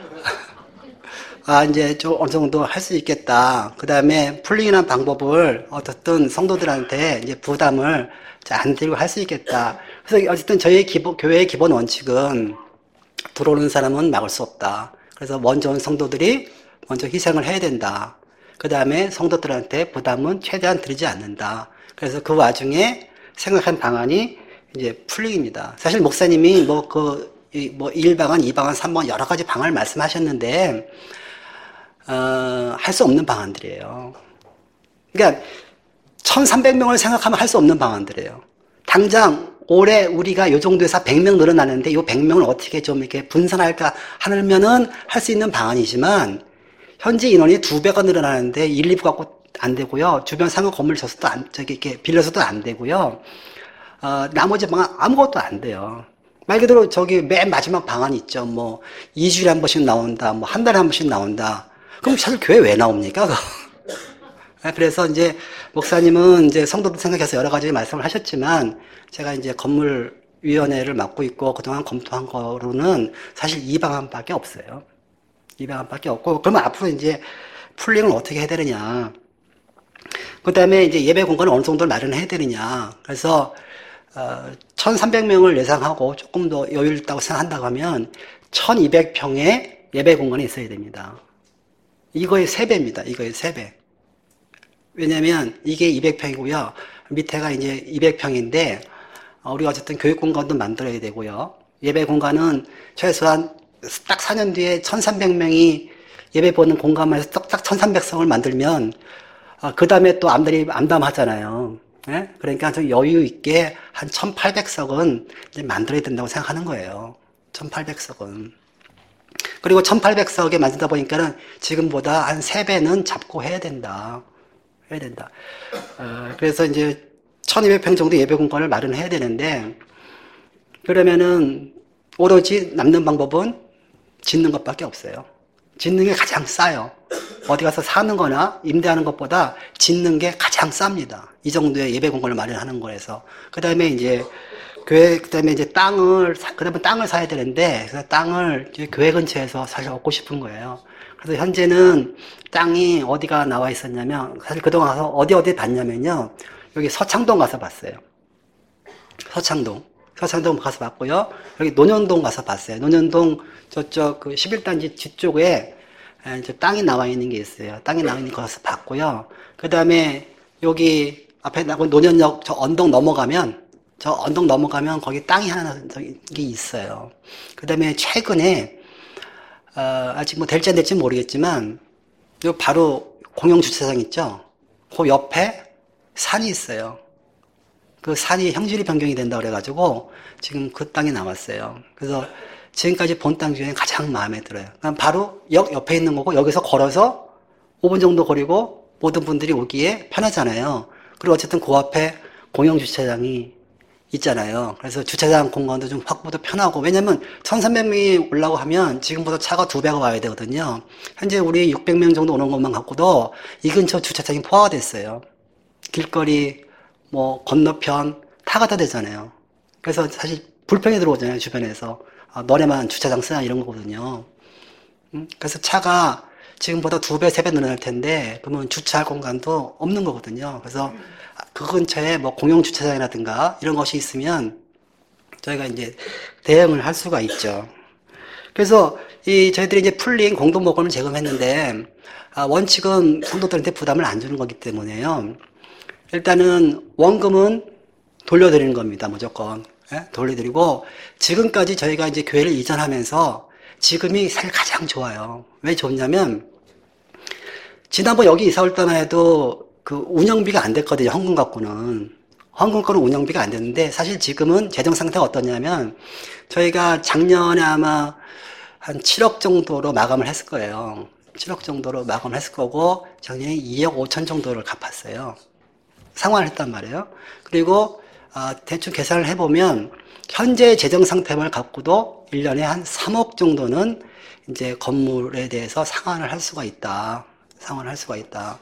Speaker 1: 이제 좀 어느 정도 할 수 있겠다. 그 다음에 풀링이라는 방법을 어떻든 성도들한테 이제 부담을 안 들고 할 수 있겠다. 그래서 어쨌든 저희 교회의 기본 원칙은 들어오는 사람은 막을 수 없다. 그래서 먼저 온 성도들이 먼저 희생을 해야 된다. 그 다음에 성도들한테 부담은 최대한 드리지 않는다. 그래서 그 와중에 생각한 방안이 이제 풀링입니다. 사실 목사님이 1방안, 2방안, 3방안 여러 가지 방안을 말씀하셨는데, 할 수 없는 방안들이에요. 그러니까 1300명을 생각하면 할 수 없는 방안들이에요. 당장 올해 우리가 요 정도에서 100명 늘어나는데 요 100명을 어떻게 좀 이렇게 분산할까 하면은 할 수 있는 방안이지만 현재 인원이 2배가 늘어나는데 1, 2부 갖고 안 되고요. 주변 상업 건물 져서도 이렇게 빌려서도 안 되고요. 나머지 방안 아무것도 안 돼요. 말 그대로 맨 마지막 방안이 있죠. 2주일에 한 번씩 나온다. 한 달에 한 번씩 나온다. 그럼 사실 교회 왜 나옵니까? 그래서 이제 목사님은 이제 성도들 생각해서 여러 가지 말씀을 하셨지만 제가 이제 건물위원회를 맡고 있고 그동안 검토한 거로는 사실 이 방안밖에 없어요. 이 방안밖에 없고 그러면 앞으로 이제 풀링을 어떻게 해야 되느냐. 그 다음에 이제 예배 공간을 어느 정도 마련해야 되느냐. 그래서 1300명을 예상하고 조금 더 여유 있다고 생각한다고 하면 1200평의 예배 공간이 있어야 됩니다. 이거의 3배입니다. 이거의 3배. 왜냐면 이게 200평이고요. 밑에가 이제 200평인데 우리가 어쨌든 교육 공간도 만들어야 되고요. 예배 공간은 최소한 딱 4년 뒤에 1300명이 예배 보는 공간만 해서 딱 1300성을 만들면 그 다음에 또 암담하잖아요. 예? 그러니까 좀 여유 있게 한 1800석은 이제 만들어야 된다고 생각하는 거예요. 1800석은. 그리고 1800석에 만들다 보니까는 지금보다 한 3배는 잡고 해야 된다. 해야 된다. 그래서 이제 1200평 정도 예배 공간을 마련해야 되는데, 그러면은 오로지 남는 방법은 짓는 것밖에 없어요. 짓는 게 가장 싸요. 어디 가서 사는 거나 임대하는 것보다 짓는 게 가장 쌉니다. 이 정도의 예배 공간을 마련하는 거에서. 그 다음에 이제 그 다음에 이제 그 다음에 땅을 사야 되는데, 그래서 땅을 이제 교회 근처에서 사실 얻고 싶은 거예요. 그래서 현재는 땅이 어디가 나와 있었냐면, 사실 그동안 가서 어디 봤냐면요. 여기 서창동 가서 봤어요. 서창동 가서 봤고요. 여기 논현동 가서 봤어요. 논현동 저쪽 그 11단지 뒤쪽에 이제 땅이 나와 있는 게 있어요. 땅이 나와 있는 거 가서 봤고요. 그 다음에 여기 앞에 나고 논현역 저 언덕 넘어가면 거기 땅이 하나 저기 있어요. 그 다음에 최근에 아직 뭐 될지 안 될지 모르겠지만 요 바로 공영 주차장 있죠. 그 옆에 산이 있어요. 그 산이 형질이 변경이 된다 그래가지고 지금 그 땅이 나왔어요. 그래서 지금까지 본 땅 중에 가장 마음에 들어요. 바로 역 옆에 있는 거고 여기서 걸어서 5분 정도 거리고 모든 분들이 오기에 편하잖아요. 그리고 어쨌든 그 앞에 공영 주차장이 있잖아요. 그래서 주차장 공간도 좀 확보도 편하고, 왜냐면 1300명이 올라고 하면 지금보다 차가 2배가 와야 되거든요. 현재 우리 600명 정도 오는 것만 갖고도 이 근처 주차장이 포화가 됐어요. 길거리 뭐 건너편 타가 다 되잖아요. 그래서 사실 불편이 들어오잖아요. 주변에서 너네만 주차장 쓰나 이런 거거든요. 그래서 차가 지금보다 2배, 3배 늘어날 텐데 그러면 주차할 공간도 없는 거거든요. 그래서 그 근처에 뭐 공용 주차장이라든가 이런 것이 있으면 저희가 이제 대응을 할 수가 있죠. 그래서 저희들이 이제 풀린 공동모금을 제공했는데 원칙은 성도들한테 부담을 안 주는 거기 때문에요. 일단은 원금은 돌려드리는 겁니다. 무조건. 예? 돌려드리고 지금까지 저희가 이제 교회를 이전하면서 지금이 사실 가장 좋아요. 왜 좋냐면 지난번 여기 이사 올 때만 해도 그 운영비가 안 됐거든요. 헌금 갖고는. 헌금 거는 운영비가 안 됐는데 사실 지금은 재정 상태가 어떠냐면 저희가 작년에 아마 한 7억 정도로 마감을 했을 거예요. 7억 정도로 마감을 했을 거고 작년에 2억 5천 정도를 갚았어요. 상환을 했단 말이에요. 그리고 대충 계산을 해보면 현재 재정 상태만 갖고도 1년에 한 3억 정도는 이제 건물에 대해서 상환을 할 수가 있다. 상환을 할 수가 있다.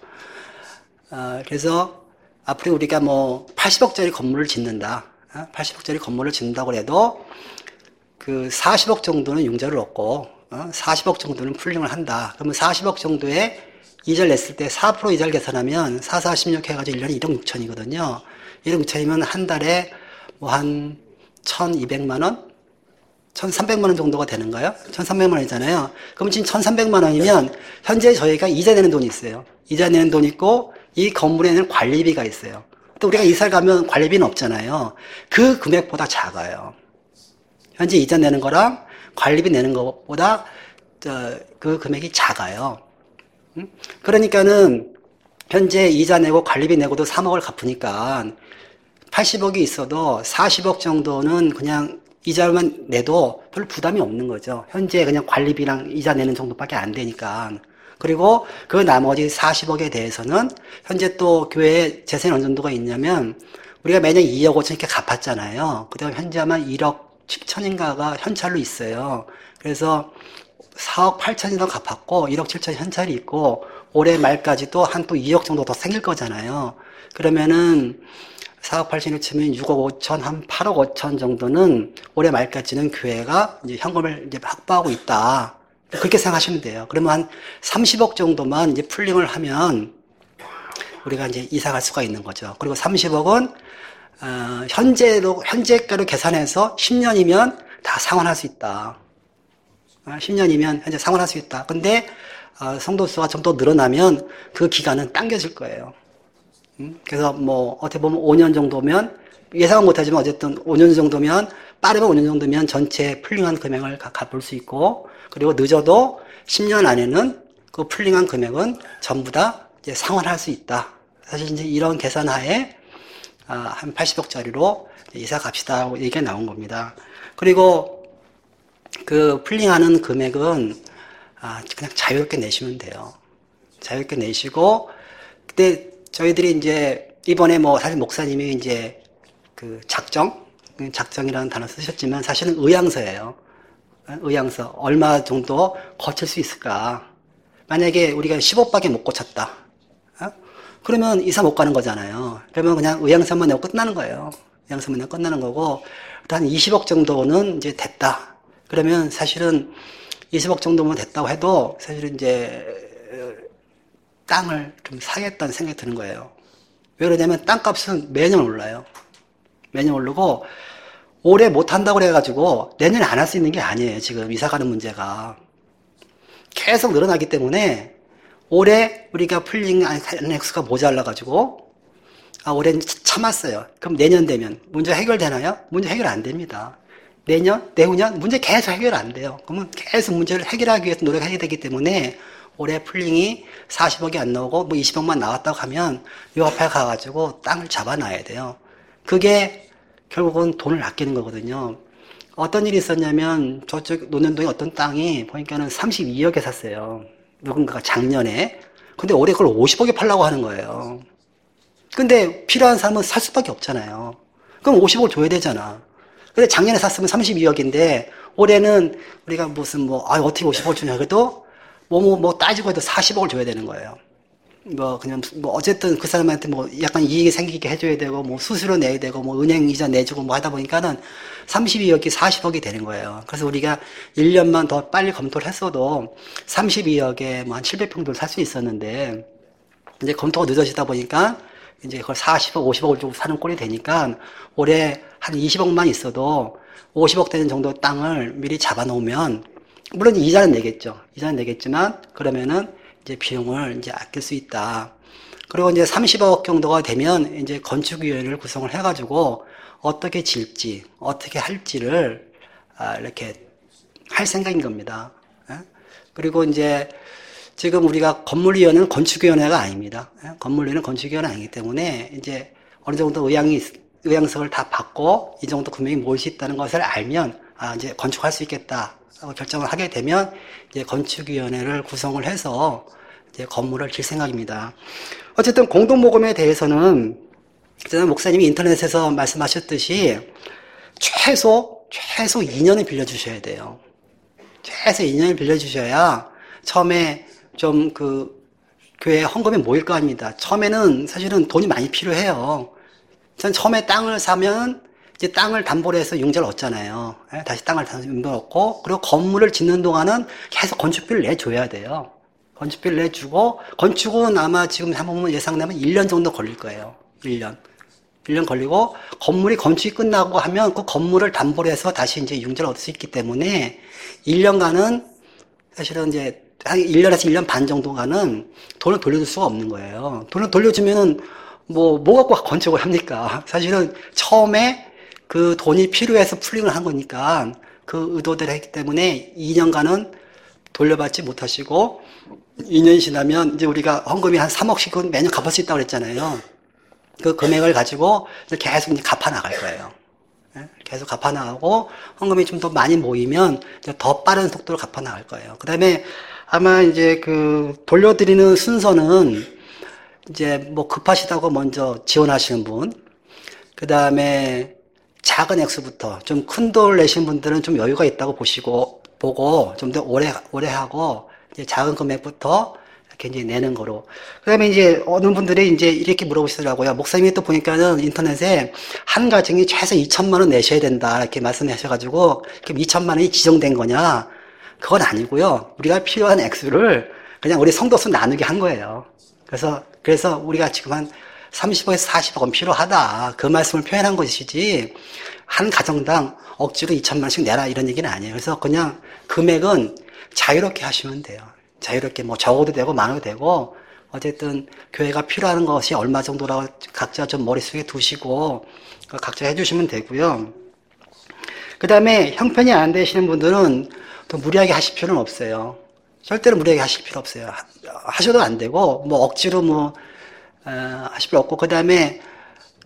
Speaker 1: 그래서 앞으로 우리가 뭐 80억짜리 건물을 짓는다. 80억짜리 건물을 짓는다고 해도 그 40억 정도는 융자를 얻고 40억 정도는 풀링을 한다. 그러면 40억 정도의 이자를 냈을 때 4% 이자를 계산하면 4, 4, 16 해가지고 1년에 1억 6천이거든요. 1억 6천이면 한 달에 뭐 한 1,200만 원? 1,300만 원 정도가 되는가요? 1,300만 원이잖아요. 그럼 지금 1,300만 원이면 현재 저희가 이자 내는 돈이 있어요. 이자 내는 돈 있고 이 건물에는 관리비가 있어요. 또 우리가 이사를 가면 관리비는 없잖아요. 그 금액보다 작아요. 현재 이자 내는 거랑 관리비 내는 것보다 그 금액이 작아요. 그러니까는 현재 이자 내고 관리비 내고도 3억을 갚으니까 80억이 있어도 40억 정도는 그냥 이자만 내도 별로 부담이 없는 거죠. 현재 그냥 관리비랑 이자 내는 정도밖에 안 되니까. 그리고 그 나머지 40억에 대해서는 현재 또 교회에 재산이 어느 정도가 있냐면 우리가 매년 2억 5천 이렇게 갚았잖아요. 그다음 현재 아마 1억 7천인가가 현찰로 있어요. 그래서 4억 8천이 더 갚았고 1억 7천 현찰이 있고 올해 말까지도 한 또 2억 정도 더 생길 거잖아요. 그러면은 4억 8천을 치면 6억 5천, 한 8억 5천 정도는 올해 말까지는 교회가 이제 현금을 이제 확보하고 있다. 그렇게 생각하시면 돼요. 그러면 한 30억 정도만 이제 풀링을 하면 우리가 이제 이사 갈 수가 있는 거죠. 그리고 30억은 현재가로 계산해서 10년이면 다 상환할 수 있다. 10년이면 현재 상환할 수 있다. 근데 성도 수가 좀 더 늘어나면 그 기간은 당겨질 거예요. 그래서 뭐 어떻게 보면 5년 정도면 예상은 못하지만 어쨌든 5년 정도면 빠르면 5년 정도면 전체 풀링한 금액을 갚을 수 있고 그리고 늦어도 10년 안에는 그 풀링한 금액은 전부 다 이제 상환할 수 있다. 사실 이제 이런 계산하에 한 80억짜리로 이사 갑시다 하고 얘기가 나온 겁니다. 그리고 그 풀링하는 금액은 그냥 자유롭게 내시면 돼요. 자유롭게 내시고, 그때 저희들이 이제 이번에 뭐 사실 목사님이 이제 그 작정이라는 단어 쓰셨지만 사실은 의향서예요. 의향서. 얼마 정도 거칠 수 있을까? 만약에 우리가 10억밖에 못 고쳤다. 그러면 이사 못 가는 거잖아요. 그러면 그냥 의향서만 내고 끝나는 거예요. 의향서만 내고 끝나는 거고, 한 20억 정도는 이제 됐다. 그러면 사실은 20억 정도면 됐다고 해도 사실은 이제 땅을 좀 사겠다는 생각이 드는 거예요. 왜 그러냐면 땅값은 매년 올라요. 매년 오르고 올해 못한다고 그래가지고 내년에 안 할 수 있는 게 아니에요. 지금 이사 가는 문제가 계속 늘어나기 때문에 올해 우리가 풀링 액수가 모자라가지고 올해는 참았어요. 그럼 내년 되면 문제 해결되나요? 문제 해결 안 됩니다. 내년, 내후년 문제 계속 해결 안 돼요. 그러면 계속 문제를 해결하기 위해서 노력해야 되기 때문에 올해 풀링이 40억이 안 나오고 뭐 20억만 나왔다고 하면 요 앞에 가가지고 땅을 잡아놔야 돼요. 그게 결국은 돈을 아끼는 거거든요. 어떤 일이 있었냐면 저쪽 논현동에 어떤 땅이 보니까는 32억에 샀어요. 누군가가 작년에. 근데 올해 그걸 50억에 팔라고 하는 거예요. 근데 필요한 사람은 살 수밖에 없잖아요. 그럼 50억을 줘야 되잖아. 근데 작년에 샀으면 32억인데 올해는 우리가 무슨 어떻게 50억을 주냐 그래도 뭐 따지고 해도 40억을 줘야 되는 거예요. 그냥 어쨌든 그 사람한테 약간 이익이 생기게 해줘야 되고 수수료 내야 되고 은행 이자 내주고 하다 보니까는 32억이 40억이 되는 거예요. 그래서 우리가 1년만 더 빨리 검토를 했어도 32억에 한 700평 정도 살 수 있었는데 이제 검토가 늦어지다 보니까 이제 그걸 40억, 50억을 주고 사는 꼴이 되니까 올해 한 20억만 있어도 50억 되는 정도 땅을 미리 잡아놓으면 물론 이자는 내겠죠. 이자는 내겠지만 그러면은 이제 비용을 이제 아낄 수 있다. 그리고 이제 30억 정도가 되면 이제 건축위원회를 구성을 해가지고 어떻게 질지, 어떻게 할지를 이렇게 할 생각인 겁니다. 그리고 이제 지금 우리가 건물위원회는 건축위원회가 아닙니다. 건물위원회는 건축위원회 아니기 때문에 이제 어느 정도 의향석을 다 받고 이 정도 금액이 모일 수 있다는 것을 알면 이제 건축할 수 있겠다 하고 결정을 하게 되면 이제 건축위원회를 구성을 해서 이제 건물을 질 생각입니다. 어쨌든 공동모금에 대해서는 목사님이 인터넷에서 말씀하셨듯이 최소 2년을 빌려주셔야 돼요. 최소 2년을 빌려주셔야 처음에 좀 교회 헌금이 모일 거 아닙니다. 처음에는 사실은 돈이 많이 필요해요. 전 처음에 땅을 사면 이제 땅을 담보로 해서 융자를 얻잖아요. 다시 땅을 담보로 얻고, 그리고 건물을 짓는 동안은 계속 건축비를 내줘야 돼요. 건축비를 내주고, 건축은 아마 지금 한번 예상되면 1년 정도 걸릴 거예요. 1년 걸리고, 건물이 건축이 끝나고 하면 그 건물을 담보로 해서 다시 이제 융자를 얻을 수 있기 때문에 1년간은 사실은 이제 한 1년에서 1년 반 정도간은 돈을 돌려줄 수가 없는 거예요. 돈을 돌려주면은 뭐 갖고 건축을 합니까? 사실은 처음에 그 돈이 필요해서 풀링을 한 거니까 그 의도대로 했기 때문에 2년간은 돌려받지 못하시고 2년이 지나면 이제 우리가 헌금이 한 3억씩은 매년 갚을 수 있다고 그랬잖아요. 그 금액을 가지고 계속 이제 갚아 나갈 거예요. 계속 갚아 나가고 헌금이 좀 더 많이 모이면 이제 더 빠른 속도로 갚아 나갈 거예요. 그 다음에 아마 이제 돌려드리는 순서는 이제 급하시다고 먼저 지원하시는 분, 그 다음에 작은 액수부터 좀 큰 돈을 내신 분들은 좀 여유가 있다고 보고 좀 더 오래 하고 이제 작은 금액부터 이렇게 이제 내는 거로. 그 다음에 이제 어느 분들이 이제 이렇게 물어보시더라고요. 목사님이 또 보니까는 인터넷에 한 가정이 최소 2천만 원 내셔야 된다 이렇게 말씀하셔가지고 그럼 2천만 원이 지정된 거냐? 그건 아니고요. 우리가 필요한 액수를 그냥 우리 성도수 나누게 한 거예요. 그래서 우리가 지금 한 30억에서 40억은 필요하다. 그 말씀을 표현한 것이지, 한 가정당 억지로 2천만 원씩 내라 이런 얘기는 아니에요. 그래서 그냥 금액은 자유롭게 하시면 돼요. 자유롭게 적어도 되고 많아도 되고, 어쨌든 교회가 필요한 것이 얼마 정도라고 각자 좀 머릿속에 두시고, 각자 해주시면 되고요. 그 다음에 형편이 안 되시는 분들은 또 무리하게 하실 필요는 없어요. 절대로 무리하게 하실 필요 없어요. 하셔도 안 되고, 억지로 하실 필요 없고, 그 다음에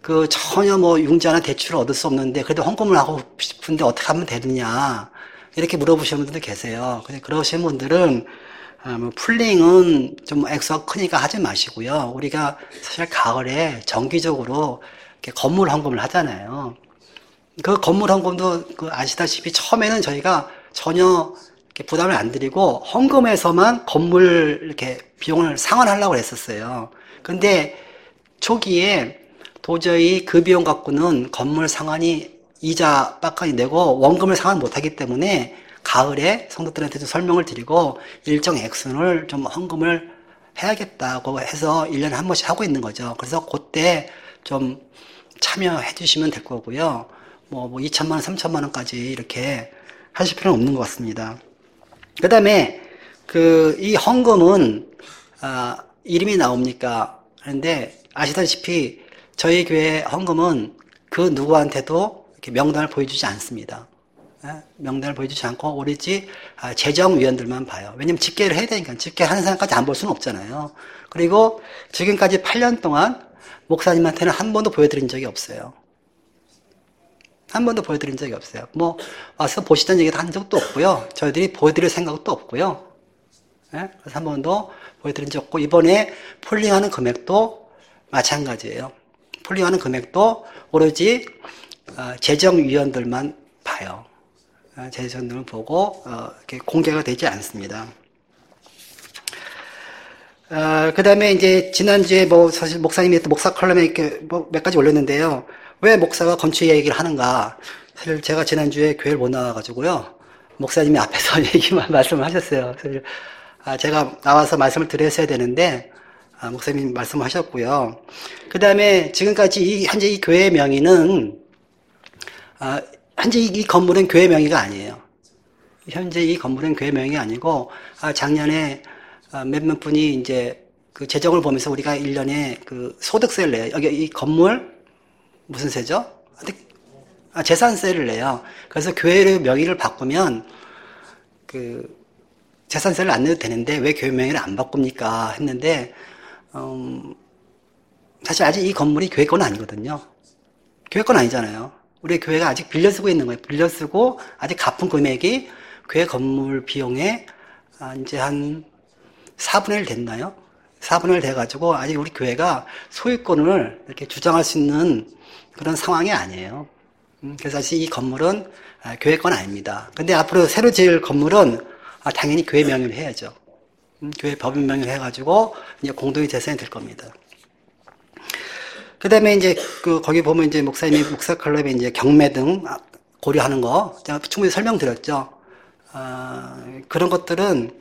Speaker 1: 전혀 뭐 융자나 대출을 얻을 수 없는데 그래도 헌금을 하고 싶은데 어떻게 하면 되느냐 이렇게 물어보시는 분들도 계세요. 그러신 분들은 뭐 풀링은 좀 액수가 크니까 하지 마시고요. 우리가 사실 가을에 정기적으로 이렇게 건물 헌금을 하잖아요. 그 건물 헌금도 아시다시피 처음에는 저희가 전혀 이렇게 부담을 안 드리고 헌금에서만 건물 이렇게 비용을 상환하려고 했었어요. 근데 초기에 도저히 그 비용 갖고는 건물 상환이 이자 빡까지 내고 원금을 상환 못하기 때문에 가을에 성도들한테 좀 설명을 드리고 일정 액수를 좀 헌금을 해야겠다고 해서 1년에 한 번씩 하고 있는 거죠. 그래서 그때 좀 참여해 주시면 될 거고요. 뭐 2천만 원, 3천만 원까지 이렇게 하실 필요는 없는 것 같습니다. 그 다음에 이 헌금은 이름이 나옵니까? 그런데 아시다시피 저희 교회 헌금은 그 누구한테도 이렇게 명단을 보여주지 않습니다. 명단을 보여주지 않고 오로지 재정위원들만 봐요. 왜냐면 집계를 해야 되니까 집계하는 사람까지 안 볼 수는 없잖아요. 그리고 지금까지 8년 동안 목사님한테는 한 번도 보여드린 적이 없어요. 한 번도 보여드린 적이 없어요. 뭐 와서 보시던 얘기도 한 적도 없고요. 저희들이 보여드릴 생각도 없고요. 그래서 한 번도 보여드린 적 없고 이번에 폴링하는 금액도 마찬가지예요. 폴링하는 금액도 오로지 재정위원들만 봐요. 재정위원들만 보고 이렇게 공개가 되지 않습니다. 그 다음에 이제 지난주에 사실 목사님이 또 목사 컬럼에 이렇게 몇 가지 올렸는데요. 왜 목사가 건축 얘기를 하는가? 사실 제가 지난주에 교회를 못 나와가지고요. 목사님이 앞에서 말씀을 하셨어요. 사실 제가 나와서 말씀을 드렸어야 되는데 목사님이 말씀을 하셨고요. 그 다음에 지금까지 현재 이 교회의 명의는 현재 이 건물은 교회 명의가 아니에요. 현재 이 건물은 교회 명의가 아니고 작년에 몇몇 분이 이제 그 재정을 보면서 우리가 1년에 그 소득세를 내요. 여기 이 건물 무슨 세죠? 재산세를 내요. 그래서 교회의 명의를 바꾸면 재산세를 안 내도 되는데 왜 교회 명의를 안 바꿉니까? 했는데 사실 아직 이 건물이 교회 건 아니거든요. 교회 건 아니잖아요. 우리 교회가 아직 빌려 쓰고 있는 거예요. 빌려 쓰고 아직 갚은 금액이 교회 건물 비용에 이제 한 4분의 1 됐나요? 4분의 1 돼가지고 아직 우리 교회가 소유권을 이렇게 주장할 수 있는 그런 상황이 아니에요. 그래서 사실 이 건물은 교회 건 아닙니다. 근데 앞으로 새로 지을 건물은 당연히 교회 명의로 해야죠. 교회 법인 명의로 해가지고 이제 공동의 재산이 될 겁니다. 그 다음에 이제 거기 보면 이제 목사님이 목사 클럽에 이제 경매 등 고려하는 거 제가 충분히 설명드렸죠. 그런 것들은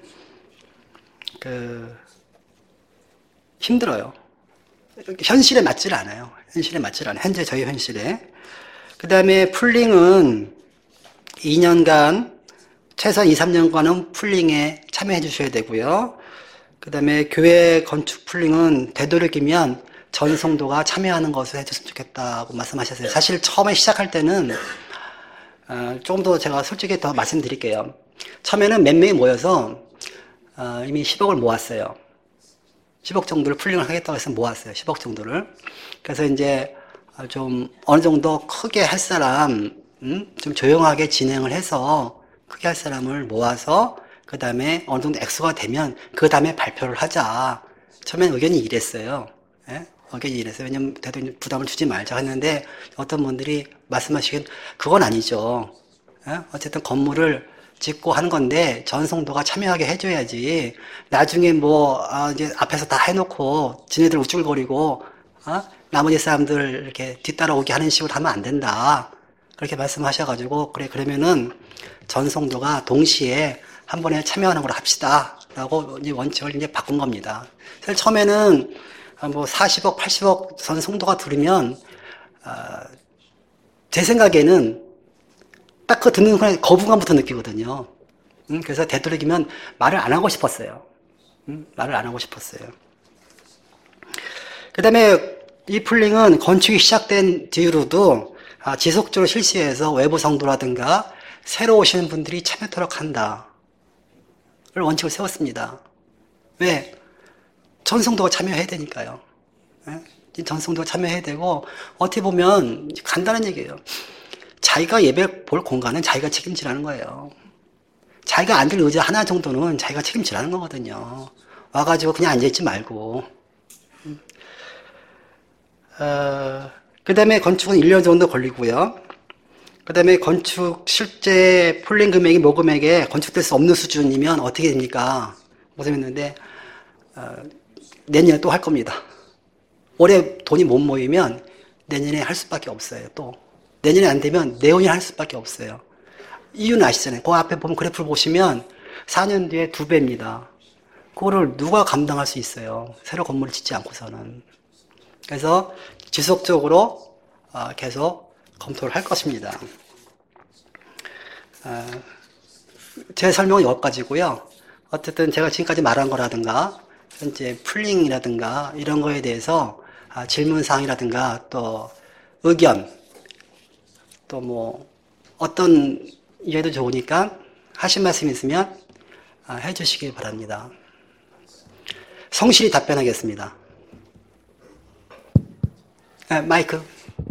Speaker 1: 힘들어요. 현실에 맞질 않아요. 현실에 맞질 않아요. 현재 저희 현실에. 그 다음에 풀링은 2년간, 최소 2, 3년간은 풀링에 참여해 주셔야 되고요. 그 다음에 교회 건축 풀링은 되도록이면 전 성도가 참여하는 것을 해줬으면 좋겠다고 말씀하셨어요. 사실 처음에 시작할 때는, 조금 더 제가 솔직히 더 말씀드릴게요. 처음에는 몇 명이 모여서, 이미 10억을 모았어요. 10억 정도를 풀링을 하겠다고 해서 모았어요. 10억 정도를. 그래서 이제 좀 어느 정도 크게 할 사람, 좀 조용하게 진행을 해서 크게 할 사람을 모아서 그 다음에 어느 정도 액수가 되면 그 다음에 발표를 하자. 처음엔 의견이 이랬어요. 예? 의견이 이랬어요. 왜냐면 대통령 부담을 주지 말자 했는데 어떤 분들이 말씀하시기엔 그건 아니죠. 예? 어쨌든 건물을 짓고 하는 건데 전 성도가 참여하게 해줘야지. 나중에 이제 앞에서 다 해놓고 지네들 우쭐거리고 나머지 사람들 이렇게 뒤따라오게 하는 식으로 하면 안 된다. 그렇게 말씀하셔가지고 그러면은 전 성도가 동시에 한 번에 참여하는 걸 합시다라고 이제 원칙을 이제 바꾼 겁니다. 사실 처음에는 40억, 80억 전 성도가 들으면 제 생각에는 딱 듣는 순간에 거부감부터 느끼거든요. 그래서 되도록이면 말을 안 하고 싶었어요. 말을 안 하고 싶었어요. 그 다음에 이 풀링은 건축이 시작된 뒤로도 지속적으로 실시해서 외부 성도라든가 새로 오시는 분들이 참여토록 한다. 를 원칙을 세웠습니다. 왜? 전 성도가 참여해야 되니까요. 전 성도가 참여해야 되고, 어떻게 보면 간단한 얘기예요. 자기가 예배 볼 공간은 자기가 책임지라는 거예요. 자기가 앉을 의자 하나 정도는 자기가 책임지라는 거거든요. 와가지고 그냥 앉아있지 말고. 그 다음에 건축은 1년 정도 걸리고요. 그 다음에 건축 실제 풀린 금액이 모금액에 건축될 수 없는 수준이면 어떻게 됩니까? 모색했는데 내년에 또 할 겁니다. 올해 돈이 못 모이면 내년에 할 수밖에 없어요. 또 내년에 안 되면 내후년에 할 수밖에 없어요. 이유는 아시잖아요. 그 앞에 보면 그래프를 보시면 4년 뒤에 2배입니다. 그거를 누가 감당할 수 있어요? 새로 건물을 짓지 않고서는. 그래서 지속적으로 계속 검토를 할 것입니다. 제 설명은 여기까지고요. 어쨌든 제가 지금까지 말한 거라든가 현재 풀링이라든가 이런 거에 대해서 질문사항이라든가 또 의견 또 뭐 어떤 이해도 좋으니까 하신 말씀 있으면 해주시기 바랍니다. 성실히 답변하겠습니다. 마이크.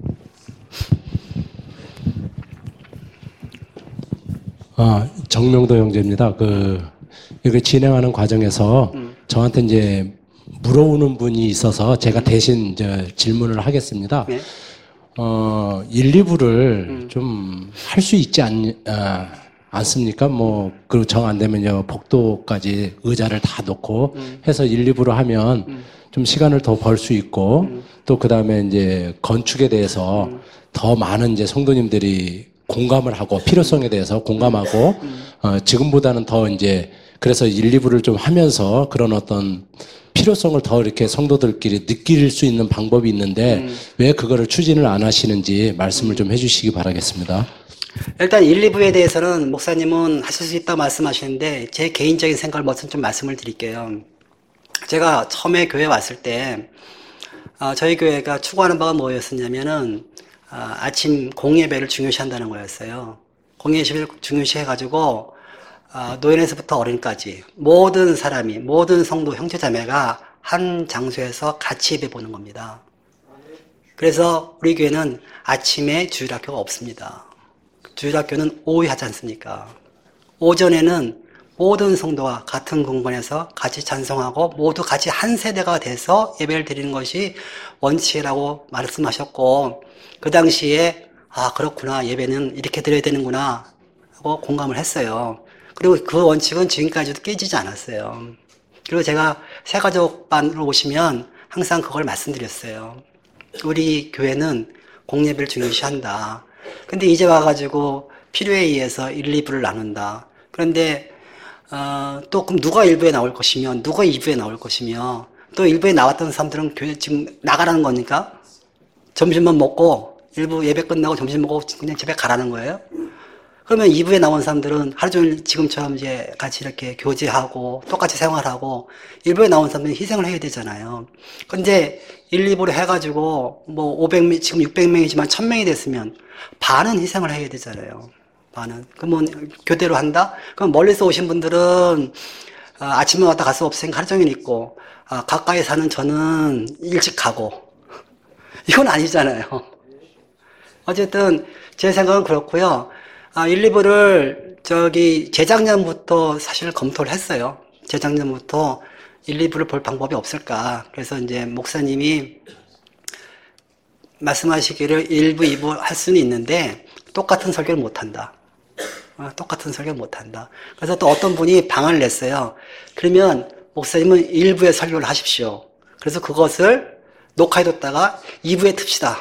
Speaker 2: 정명도 형제입니다. 이거 진행하는 과정에서 저한테 이제 물어오는 분이 있어서 제가 대신 질문을 하겠습니다.
Speaker 1: 네.
Speaker 2: 1, 2부를 좀 할 수 있지 않습니까? 그리고 정 안 되면요, 복도까지 의자를 다 놓고 해서 1, 2부로 하면 좀 시간을 더 벌 수 있고, 또 그 다음에 이제 건축에 대해서 더 많은 이제 성도님들이 공감을 하고, 필요성에 대해서 공감하고, 지금보다는 더 이제, 그래서 1, 2부를 좀 하면서 그런 어떤 필요성을 더 이렇게 성도들끼리 느낄 수 있는 방법이 있는데, 왜 그거를 추진을 안 하시는지 말씀을 좀 해주시기 바라겠습니다.
Speaker 1: 일단 1, 2부에 대해서는 목사님은 하실 수 있다고 말씀하시는데, 제 개인적인 생각을 먼저 좀 말씀을 드릴게요. 제가 처음에 교회 왔을 때, 저희 교회가 추구하는 바가 뭐였었냐면은, 아침 공예배를 중요시한다는 거였어요. 공예배를 중요시해가지고, 노인에서부터 어른까지 모든 사람이, 모든 성도 형제자매가 한 장소에서 같이 예배 보는 겁니다. 그래서 우리 교회는 아침에 주일학교가 없습니다. 주일학교는 오후에 하지 않습니까? 오전에는 모든 성도가 같은 공간에서 같이 찬송하고 모두 같이 한 세대가 돼서 예배를 드리는 것이 원칙이라고 말씀하셨고, 그 당시에 그렇구나, 예배는 이렇게 드려야 되는구나 하고 공감을 했어요. 그리고 그 원칙은 지금까지도 깨지지 않았어요. 그리고 제가 새가족반으로 오시면 항상 그걸 말씀드렸어요. 우리 교회는 공예배를 중요시한다. 근데 이제 와가지고 필요에 의해서 1, 2부를 나눈다. 그런데 또 그럼 누가 1부에 나올 것이며 누가 2부에 나올 것이며, 또 1부에 나왔던 사람들은 교회 지금 나가라는 거니까 점심만 먹고 1부 예배 끝나고 점심 먹고 그냥 집에 가라는 거예요. 그러면 2부에 나온 사람들은 하루 종일 지금처럼 이제 같이 이렇게 교제하고 똑같이 생활하고, 1부에 나온 사람들은 희생을 해야 되잖아요. 근데 1, 2부로 해가지고 뭐 500명, 지금 600명이지만 1000명이 됐으면 반은 희생을 해야 되잖아요. 반은. 그러면 교대로 한다? 그럼 멀리서 오신 분들은 아침에 왔다 갈 수 없으니까 하루 종일 있고, 가까이 사는 저는 일찍 가고. 이건 아니잖아요. 어쨌든 제 생각은 그렇고요. 1, 2부를 재작년부터 사실 검토를 했어요. 재작년부터 1, 2부를 볼 방법이 없을까. 그래서 이제 목사님이 말씀하시기를 1부, 2부 할 수는 있는데 똑같은 설교를 못 한다. 똑같은 설교를 못 한다. 그래서 또 어떤 분이 방안을 냈어요. 그러면 목사님은 1부에 설교를 하십시오. 그래서 그것을 녹화해뒀다가 2부에 틉시다.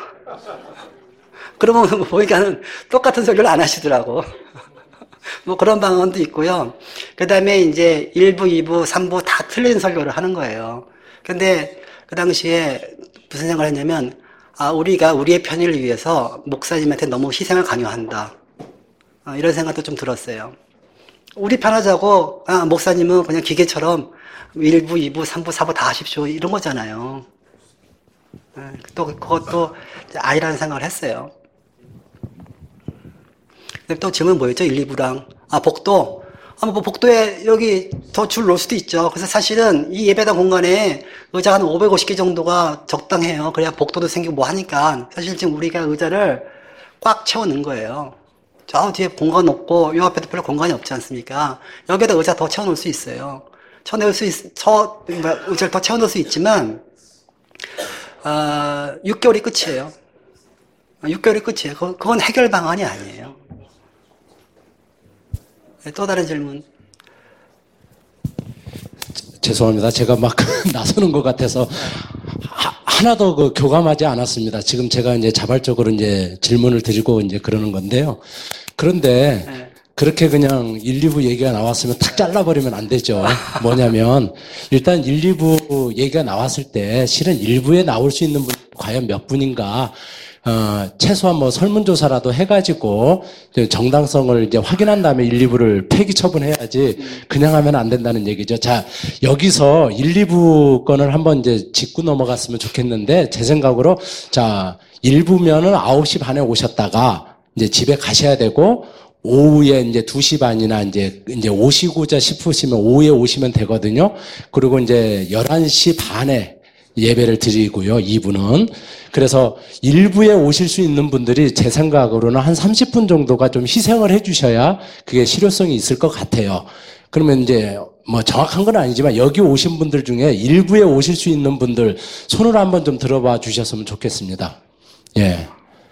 Speaker 1: 그러면 보니까는 똑같은 설교를 안 하시더라고. 뭐 그런 방안도 있고요. 그 다음에 이제 1부, 2부, 3부 다 틀린 설교를 하는 거예요. 근데 그 당시에 무슨 생각을 했냐면, 우리가 우리의 편의를 위해서 목사님한테 너무 희생을 강요한다. 이런 생각도 좀 들었어요. 우리 편하자고, 목사님은 그냥 기계처럼 1부, 2부, 3부, 4부 다 하십시오. 이런 거잖아요. 또 그것도 아니라는 생각을 했어요. 또 질문 뭐였죠? 1, 2부랑. 복도. 아마 뭐 복도에 여기 더 줄 놓을 수도 있죠. 그래서 사실은 이 예배당 공간에 의자가 한 550개 정도가 적당해요. 그래야 복도도 생기고 뭐 하니까 사실 지금 우리가 의자를 꽉 채워 넣은 거예요. 저 뒤에 공간 없고 요 앞에도 별로 공간이 없지 않습니까? 여기에다 의자 더 채워 놓을 수 있어요. 의자를 더 채워 넣을 수 있지만 6개월이 끝이에요. 6개월이 끝이에요. 그건 해결 방안이 아니에요. 또 다른 질문.
Speaker 2: 죄송합니다. 제가 막 나서는 것 같아서 하나도 교감하지 않았습니다. 지금 제가 이제 자발적으로 이제 질문을 드리고 이제 그러는 건데요. 그런데
Speaker 1: 네.
Speaker 2: 그렇게 그냥 1, 2부 얘기가 나왔으면 탁 잘라버리면 안 되죠. 뭐냐면 일단 1, 2부 얘기가 나왔을 때 실은 1부에 나올 수 있는 분 과연 몇 분인가 최소한 뭐 설문조사라도 해가지고 정당성을 이제 확인한 다음에 1, 2부를 폐기 처분해야지 그냥 하면 안 된다는 얘기죠. 자, 여기서 1, 2부 건을 한번 이제 짚고 넘어갔으면 좋겠는데 제 생각으로 자, 1부면은 9시 반에 오셨다가 이제 집에 가셔야 되고 오후에 이제 2시 반이나 이제 오시고자 싶으시면 오후에 오시면 되거든요. 그리고 이제 11시 반에 예배를 드리고요. 2부는. 그래서 1부에 오실 수 있는 분들이 제 생각으로는 한 30분 정도가 좀 희생을 해 주셔야 그게 실효성이 있을 것 같아요. 그러면 이제 뭐 정확한 건 아니지만 여기 오신 분들 중에 1부에 오실 수 있는 분들 손을 한번 좀 들어봐 주셨으면 좋겠습니다. 예.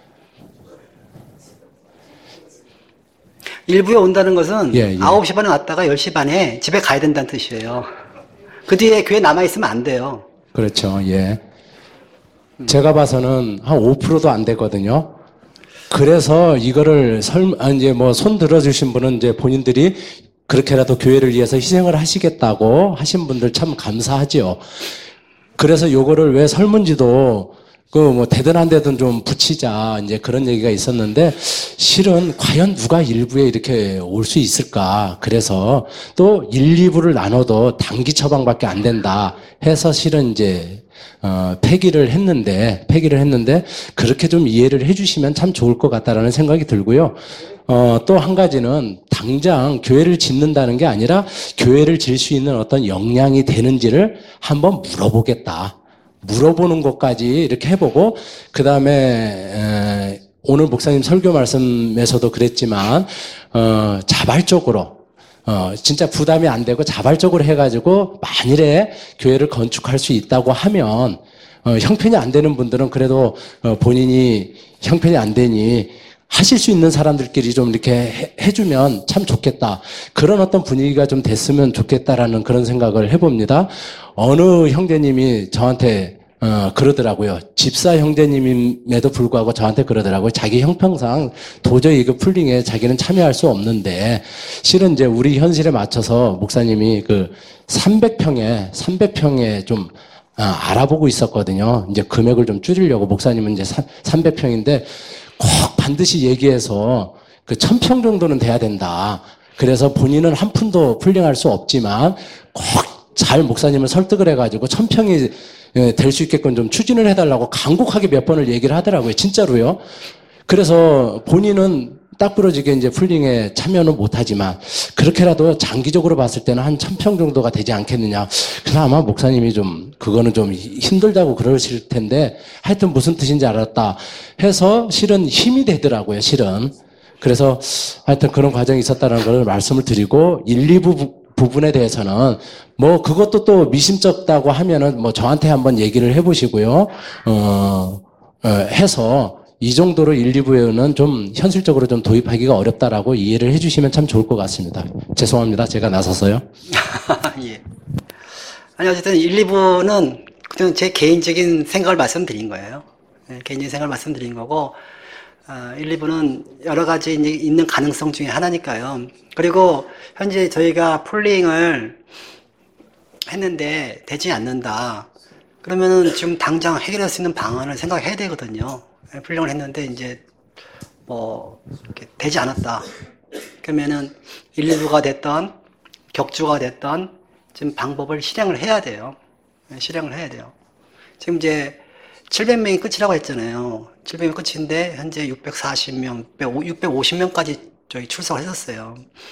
Speaker 1: 일부에 온다는 것은
Speaker 2: 예.
Speaker 1: 9시 반에 왔다가 10시 반에 집에 가야 된다는 뜻이에요. 그 뒤에 교회 남아있으면 안 돼요.
Speaker 2: 그렇죠. 예. 제가 봐서는 한 5%도 안 되거든요. 그래서 이거를 이제 뭐 손 들어주신 분은 이제 본인들이 그렇게라도 교회를 위해서 희생을 하시겠다고 하신 분들 참 감사하지요. 그래서 요거를 왜 설문지도 뭐 되든 안 되든 좀 붙이자 이제 그런 얘기가 있었는데 실은 과연 누가 1부에 이렇게 올 수 있을까. 그래서 또 1, 2부를 나눠도 단기 처방밖에 안 된다 해서 실은 이제 폐기를 했는데 그렇게 좀 이해를 해주시면 참 좋을 것 같다라는 생각이 들고요. 또 한 가지는 당장 교회를 짓는다는 게 아니라 교회를 질 수 있는 어떤 역량이 되는지를 한번 물어보겠다. 물어보는 것까지 이렇게 해보고 그 다음에 오늘 목사님 설교 말씀에서도 그랬지만 자발적으로 진짜 부담이 안 되고 자발적으로 해가지고 만일에 교회를 건축할 수 있다고 하면 형편이 안 되는 분들은 그래도 본인이 형편이 안 되니 하실 수 있는 사람들끼리 좀 이렇게 해주면 참 좋겠다. 그런 어떤 분위기가 좀 됐으면 좋겠다라는 그런 생각을 해봅니다. 어느 형제님이 저한테 그러더라고요. 집사 형제님임에도 불구하고 저한테 그러더라고요. 자기 형평상 도저히 그 풀링에 자기는 참여할 수 없는데 실은 이제 우리 현실에 맞춰서 목사님이 그 300평에 좀 알아보고 있었거든요. 이제 금액을 좀 줄이려고 목사님은 이제 300평인데 꼭 반드시 얘기해서 그 1000평 정도는 돼야 된다. 그래서 본인은 한 푼도 풀링할 수 없지만 꼭 잘 목사님을 설득을 해가지고 1000평이 될 수 있게끔 좀 추진을 해달라고 간곡하게 몇 번을 얘기를 하더라고요. 진짜로요. 그래서 본인은 딱 부러지게 이제 풀링에 참여는 못하지만 그렇게라도 장기적으로 봤을 때는 한 1000평 정도가 되지 않겠느냐. 그래서 아마 목사님이 좀 그거는 좀 힘들다고 그러실 텐데 하여튼 무슨 뜻인지 알았다 해서 실은 힘이 되더라고요. 실은. 그래서 하여튼 그런 과정이 있었다는 걸 말씀을 드리고 1, 2부 부분에 대해서는 뭐 그것도 또 미심쩍다고 하면은 뭐 저한테 한번 얘기를 해보시고요. 해서 이 정도로 1, 2부에는 좀 현실적으로 좀 도입하기가 어렵다라고 이해를 해주시면 참 좋을 것 같습니다. 죄송합니다. 제가 나서서요.
Speaker 1: 예. 아니 어쨌든 1, 2부는 그냥 제 개인적인 생각을 말씀드린 거예요. 네, 개인적인 생각을 말씀드린 거고 1, 2부는 여러 가지 있는 가능성 중에 하나니까요. 그리고 현재 저희가 풀링을 했는데 되지 않는다. 그러면은 지금 당장 해결할 수 있는 방안을 생각해야 되거든요. 풀링을 했는데 이제 뭐 이렇게 되지 않았다. 그러면은 1, 2부가 됐던 격주가 됐던 지금 방법을 실행을 해야 돼요. 실행을 해야 돼요. 지금 이제 700명이 끝이라고 했잖아요. 700명 끝인데 현재 640명, 650명까지 저희 출석을 했었어요.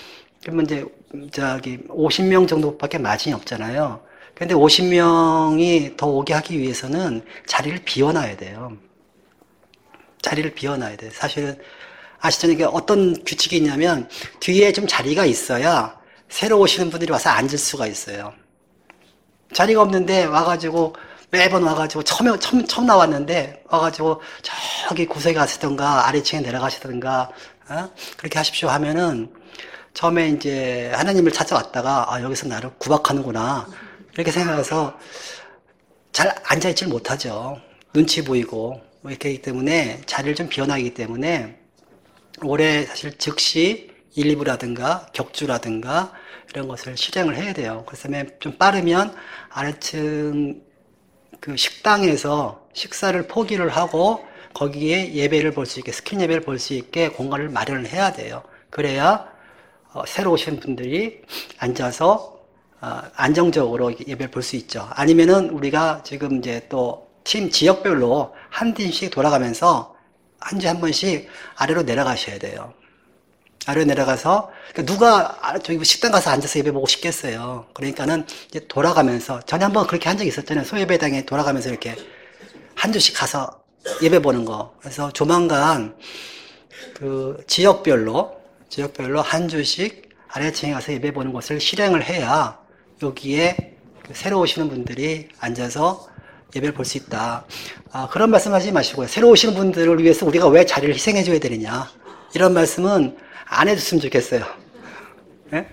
Speaker 1: 그러면 이제, 50명 정도밖에 마진이 없잖아요. 근데 50명이 더 오게 하기 위해서는 자리를 비워놔야 돼요. 자리를 비워놔야 돼요. 사실은, 아시죠? 이게 어떤 규칙이 있냐면, 뒤에 좀 자리가 있어야 새로 오시는 분들이 와서 앉을 수가 있어요. 자리가 없는데 와가지고, 매번 와가지고, 처음 나왔는데, 와가지고, 저기 구석에 가시던가, 아래층에 내려가시던가, 그렇게 하십시오 하면은, 처음에 이제 하나님을 찾아왔다가, 아, 여기서 나를 구박하는구나. 이렇게 생각해서 잘 앉아있질 못하죠. 눈치 보이고, 뭐 이렇게 하기 때문에 자리를 좀 비워나기 때문에 올해 사실 즉시 1, 2부라든가 격주라든가 이런 것을 실행을 해야 돼요. 그래서 좀 빠르면 아래층 그 식당에서 식사를 포기를 하고 거기에 예배를 볼 수 있게, 스크린 예배를 볼 수 있게 공간을 마련을 해야 돼요. 그래야 새로 오신 분들이 앉아서 안정적으로 예배를 볼 수 있죠. 아니면은 우리가 지금 이제 또 팀 지역별로 한 팀씩 돌아가면서 한 주에 한 번씩 아래로 내려가셔야 돼요. 아래로 내려가서 그러니까 누가 저기 식당 가서 앉아서 예배 보고 싶겠어요. 그러니까는 이제 돌아가면서 전에 한번 그렇게 한 적이 있었잖아요. 소예배당에 돌아가면서 이렇게 한 주씩 가서 예배 보는 거. 그래서 조만간 그 지역별로 한 주씩 아래층에 가서 예배 보는 것을 실행을 해야 여기에 새로 오시는 분들이 앉아서 예배를 볼 수 있다. 그런 말씀 하지 마시고요. 새로 오시는 분들을 위해서 우리가 왜 자리를 희생해 줘야 되느냐. 이런 말씀은 안 해줬으면 좋겠어요. 네?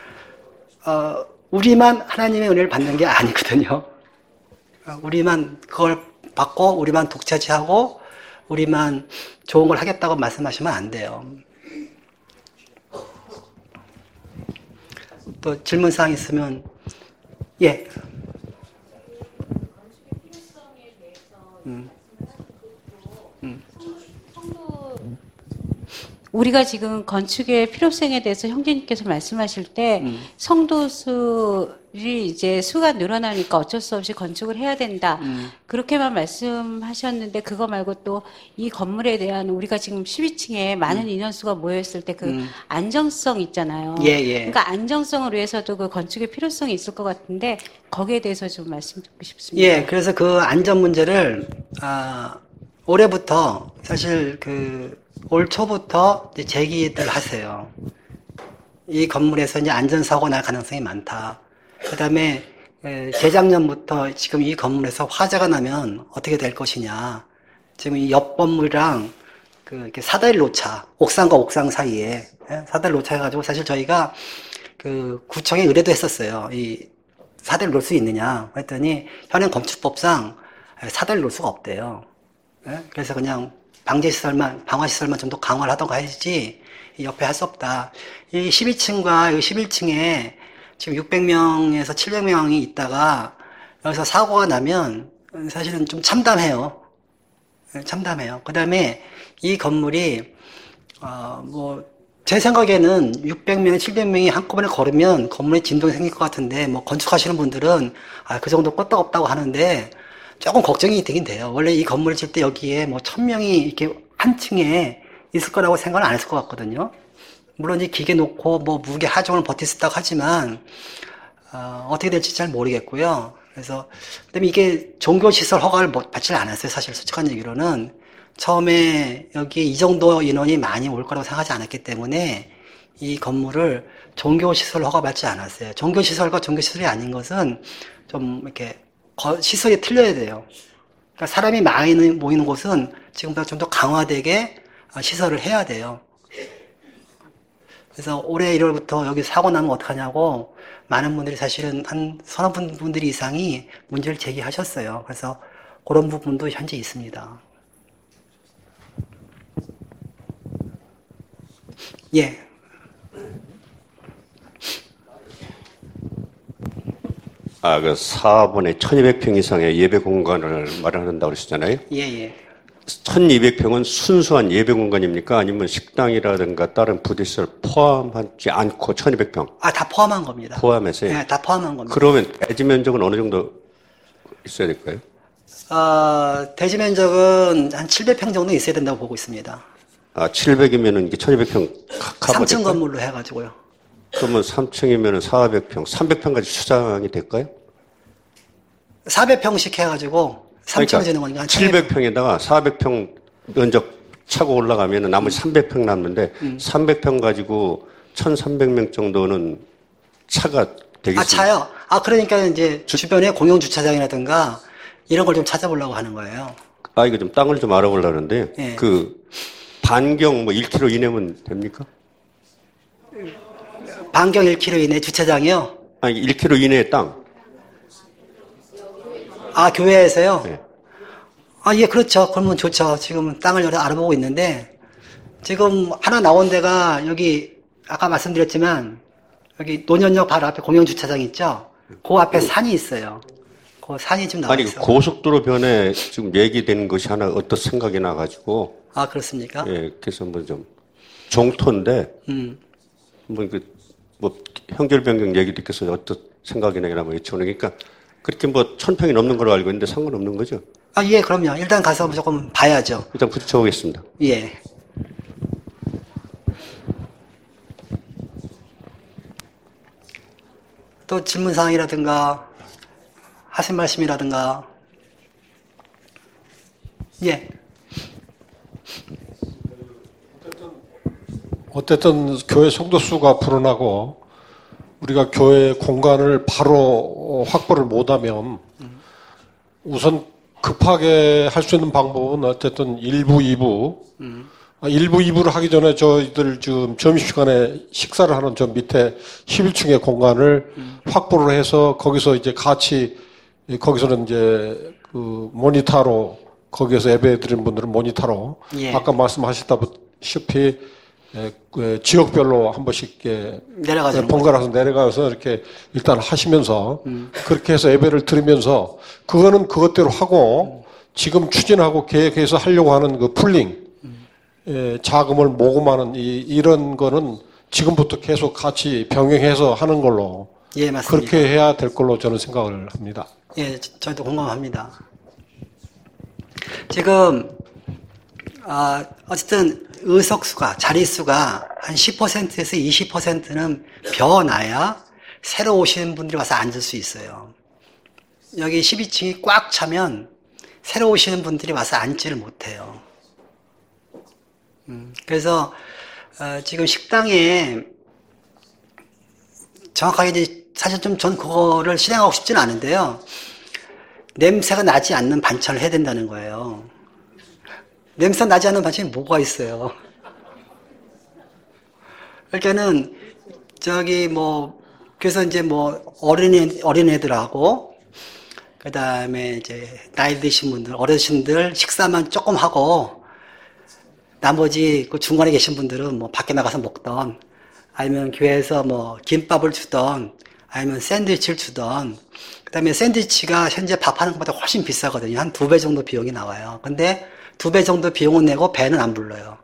Speaker 1: 우리만 하나님의 은혜를 받는 게 아니거든요. 우리만 그걸 받고, 우리만 독차지하고, 우리만 좋은 걸 하겠다고 말씀하시면 안 돼요. 또 질문사항 있으면, 예.
Speaker 3: 우리가 지금 건축의 필요성에 대해서 형제님께서 말씀하실 때 성도 수이 이제 수가 늘어나니까 어쩔 수 없이 건축을 해야 된다. 그렇게만 말씀하셨는데 그거 말고 또 이 건물에 대한 우리가 지금 12층에 많은 인원수가 모여있을 때 그 안정성 있잖아요.
Speaker 1: 예.
Speaker 3: 그러니까 안정성을 위해서도 그 건축의 필요성이 있을 것 같은데 거기에 대해서 좀 말씀 듣고 싶습니다.
Speaker 1: 예, 그래서 그 안전 문제를 올해부터 사실 올 초부터 이제 제기를 하세요. 이 건물에서 이제 안전사고 날 가능성이 많다. 그 다음에 재작년부터 지금 이 건물에서 화재가 나면 어떻게 될 것이냐. 지금 이 옆 건물이랑 이렇게 사다리 노차, 옥상과 옥상 사이에 사다리 노차 해가지고 사실 저희가 구청에 의뢰도 했었어요. 이 사다리 놓을 수 있느냐. 했더니 현행 건축법상 사다리 놓을 수가 없대요. 그래서 그냥 방화시설만 좀 더 강화를 하던가 해야지, 옆에 할 수 없다. 이 12층과 11층에 지금 600명에서 700명이 있다가 여기서 사고가 나면 사실은 좀 참담해요. 그 다음에 이 건물이, 제 생각에는 600명, 700명이 한꺼번에 걸으면 건물에 진동이 생길 것 같은데, 건축하시는 분들은, 그 정도 끄떡없다고 하는데, 조금 걱정이 되긴 돼요. 원래 이 건물을 질 때 여기에 1000명이 이렇게 한 층에 있을 거라고 생각은 안 했을 것 같거든요. 물론 이 기계 놓고 무게 하중을 버틸 수 있다고 하지만, 어떻게 될지 잘 모르겠고요. 그래서, 그다음에 이게 종교시설 허가를 받질 않았어요. 사실 솔직한 얘기로는. 처음에 여기에 이 정도 인원이 많이 올 거라고 생각하지 않았기 때문에 이 건물을 종교시설 허가 받지 않았어요. 종교시설과 종교시설이 아닌 것은 좀 이렇게 시설이 틀려야 돼요. 그러니까 사람이 많이 모이는 곳은 지금보다 좀 더 강화되게 시설을 해야 돼요. 그래서 올해 1월부터 여기 사고 나면 어떡하냐고 많은 분들이 사실은 한 서너 분들이 이상이 문제를 제기하셨어요. 그래서 그런 부분도 현재 있습니다. 예.
Speaker 4: 그 사업원에 1200평 이상의 예배 공간을 마련한다고 그러시잖아요.
Speaker 1: 예.
Speaker 4: 1200평은 순수한 예배 공간입니까? 아니면 식당이라든가 다른 부대시설 포함하지 않고 1200평?
Speaker 1: 다 포함한 겁니다.
Speaker 4: 포함해서요?
Speaker 1: 네, 다 포함한 겁니다.
Speaker 4: 그러면 대지 면적은 어느 정도 있어야 될까요?
Speaker 1: 대지 면적은 한 700평 정도 있어야 된다고 보고 있습니다.
Speaker 4: 700이면은 이게 1200평 커버
Speaker 1: 3층 건물로 해가지고요.
Speaker 4: 그러면 3층이면 400평, 300평까지 추장이 될까요?
Speaker 1: 400평씩 해가지고 3층을 짓는 거니까
Speaker 4: 700평에다가 400평 면적 차고 올라가면 나머지 300평 남는데 300평 가지고 1,300명 정도는 차가 되겠습니다.
Speaker 1: 아, 차요? 아, 그러니까 이제 주변에 공용 주차장이라든가 이런 걸 좀 찾아보려고 하는 거예요.
Speaker 4: 아, 이거 좀 땅을 좀 알아보려는데,
Speaker 1: 예.
Speaker 4: 그, 반경 뭐 1km 이내면 됩니까?
Speaker 1: 반경 1km 이내 주차장이요?
Speaker 4: 아니, 1km 이내의 땅.
Speaker 1: 아, 교회에서요?
Speaker 4: 네.
Speaker 1: 아, 예, 그렇죠. 그러면 좋죠. 지금 땅을 여러 알아보고 있는데, 지금 하나 나온 데가 여기, 아까 말씀드렸지만, 여기 노년역 바로 앞에 공영 주차장 있죠? 그 앞에 산이 있어요. 그 산이 좀 나와
Speaker 4: 아니,
Speaker 1: 있어요.
Speaker 4: 고속도로 변에 지금 얘기되는 것이 하나 어떤 생각이 나가지고,
Speaker 1: 아, 그렇습니까?
Speaker 4: 예, 그래서 뭐 좀, 종토인데, 뭐, 형질 변경 얘기 듣겠어 어떤 생각이 나기나 뭐 여쭤보는 그러니까, 그렇게 뭐, 1,000평이 넘는 걸로 알고 있는데 상관없는 거죠?
Speaker 1: 아, 예, 그럼요. 일단 가서 조금 봐야죠.
Speaker 4: 일단 부딪혀보겠습니다.
Speaker 1: 예. 또 질문사항이라든가, 하신 말씀이라든가, 예.
Speaker 5: 어쨌든 교회 성도수가 불어나고 우리가 교회 공간을 바로 확보를 못하면 우선 급하게 할 수 있는 방법은 어쨌든 1부, 2부. 1부, 2부를 하기 전에 저희들 지금 점심시간에 식사를 하는 저 밑에 11층의 공간을 확보를 해서 거기서 이제 같이 거기서는 이제 그 모니터로 거기에서 예배 드리는 분들은 모니터로
Speaker 1: 예.
Speaker 5: 아까 말씀하셨다시피 그 지역별로 한 번씩
Speaker 1: 내려가서
Speaker 5: 번갈아서 내려가서 이렇게 일단 하시면서 그렇게 해서 예배를 드리면서 그거는 그것대로 하고 지금 추진하고 계획해서 하려고 하는 그 풀링 자금을 모금하는 이런 거는 지금부터 계속 같이 병행해서 하는 걸로
Speaker 1: 예, 맞습니다.
Speaker 5: 그렇게 해야 될 걸로 저는 생각을 합니다.
Speaker 1: 예, 저희도 공감합니다. 지금 어쨌든 의석수가 자릿수가 한 10%에서 20%는 비어나야 새로 오시는 분들이 와서 앉을 수 있어요. 여기 12층이 꽉 차면 새로 오시는 분들이 와서 앉지를 못해요. 그래서 지금 식당에 정확하게 이제 사실 좀 전 그거를 실행하고 싶지는 않은데요. 냄새가 나지 않는 반찬을 해야 된다는 거예요. 냄새 나지 않는 반찬이 뭐가 있어요? 그러니까는 저기 뭐 그래서 이제 뭐 어린애들하고 그 다음에 이제 나이 드신 분들 어르신들 식사만 조금 하고 나머지 그 중간에 계신 분들은 뭐 밖에 나가서 먹던 아니면 교회에서 뭐 김밥을 주던 아니면 샌드위치를 주던 그다음에 샌드위치가 현재 밥하는 것보다 훨씬 비싸거든요. 한 2배 정도 비용이 나와요. 근데 2배 정도 비용은 내고 배는 안 불러요.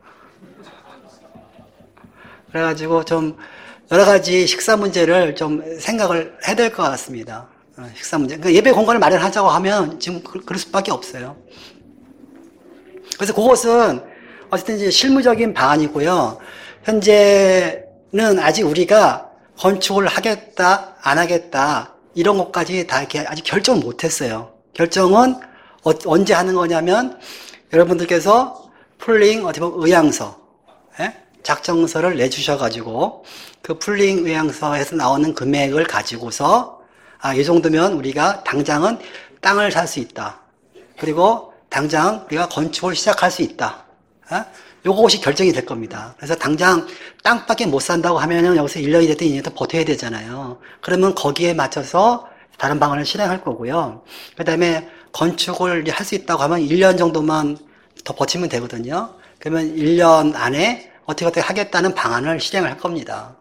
Speaker 1: 그래가지고 좀 여러 가지 식사 문제를 좀 생각을 해야 될 것 같습니다. 식사 문제. 그러니까 예배 공간을 마련하자고 하면 지금 그럴 수밖에 없어요. 그래서 그것은 어쨌든 이제 실무적인 방안이고요. 현재는 아직 우리가 건축을 하겠다, 안 하겠다, 이런 것까지 다 이렇게 아직 결정을 못 했어요. 결정은 언제 하는 거냐면, 여러분들께서 풀링, 어떻게 보면 의향서, 작정서를 내주셔가지고, 그 풀링 의향서에서 나오는 금액을 가지고서, 이 정도면 우리가 당장은 땅을 살 수 있다. 그리고 당장 우리가 건축을 시작할 수 있다. 요것이 결정이 될 겁니다. 그래서 당장 땅밖에 못 산다고 하면은 여기서 1년이 됐든 2년이 됐든 버텨야 되잖아요. 그러면 거기에 맞춰서 다른 방안을 실행할 거고요. 그 다음에 건축을 할 수 있다고 하면 1년 정도만 더 버티면 되거든요. 그러면 1년 안에 어떻게 하겠다는 방안을 실행을 할 겁니다.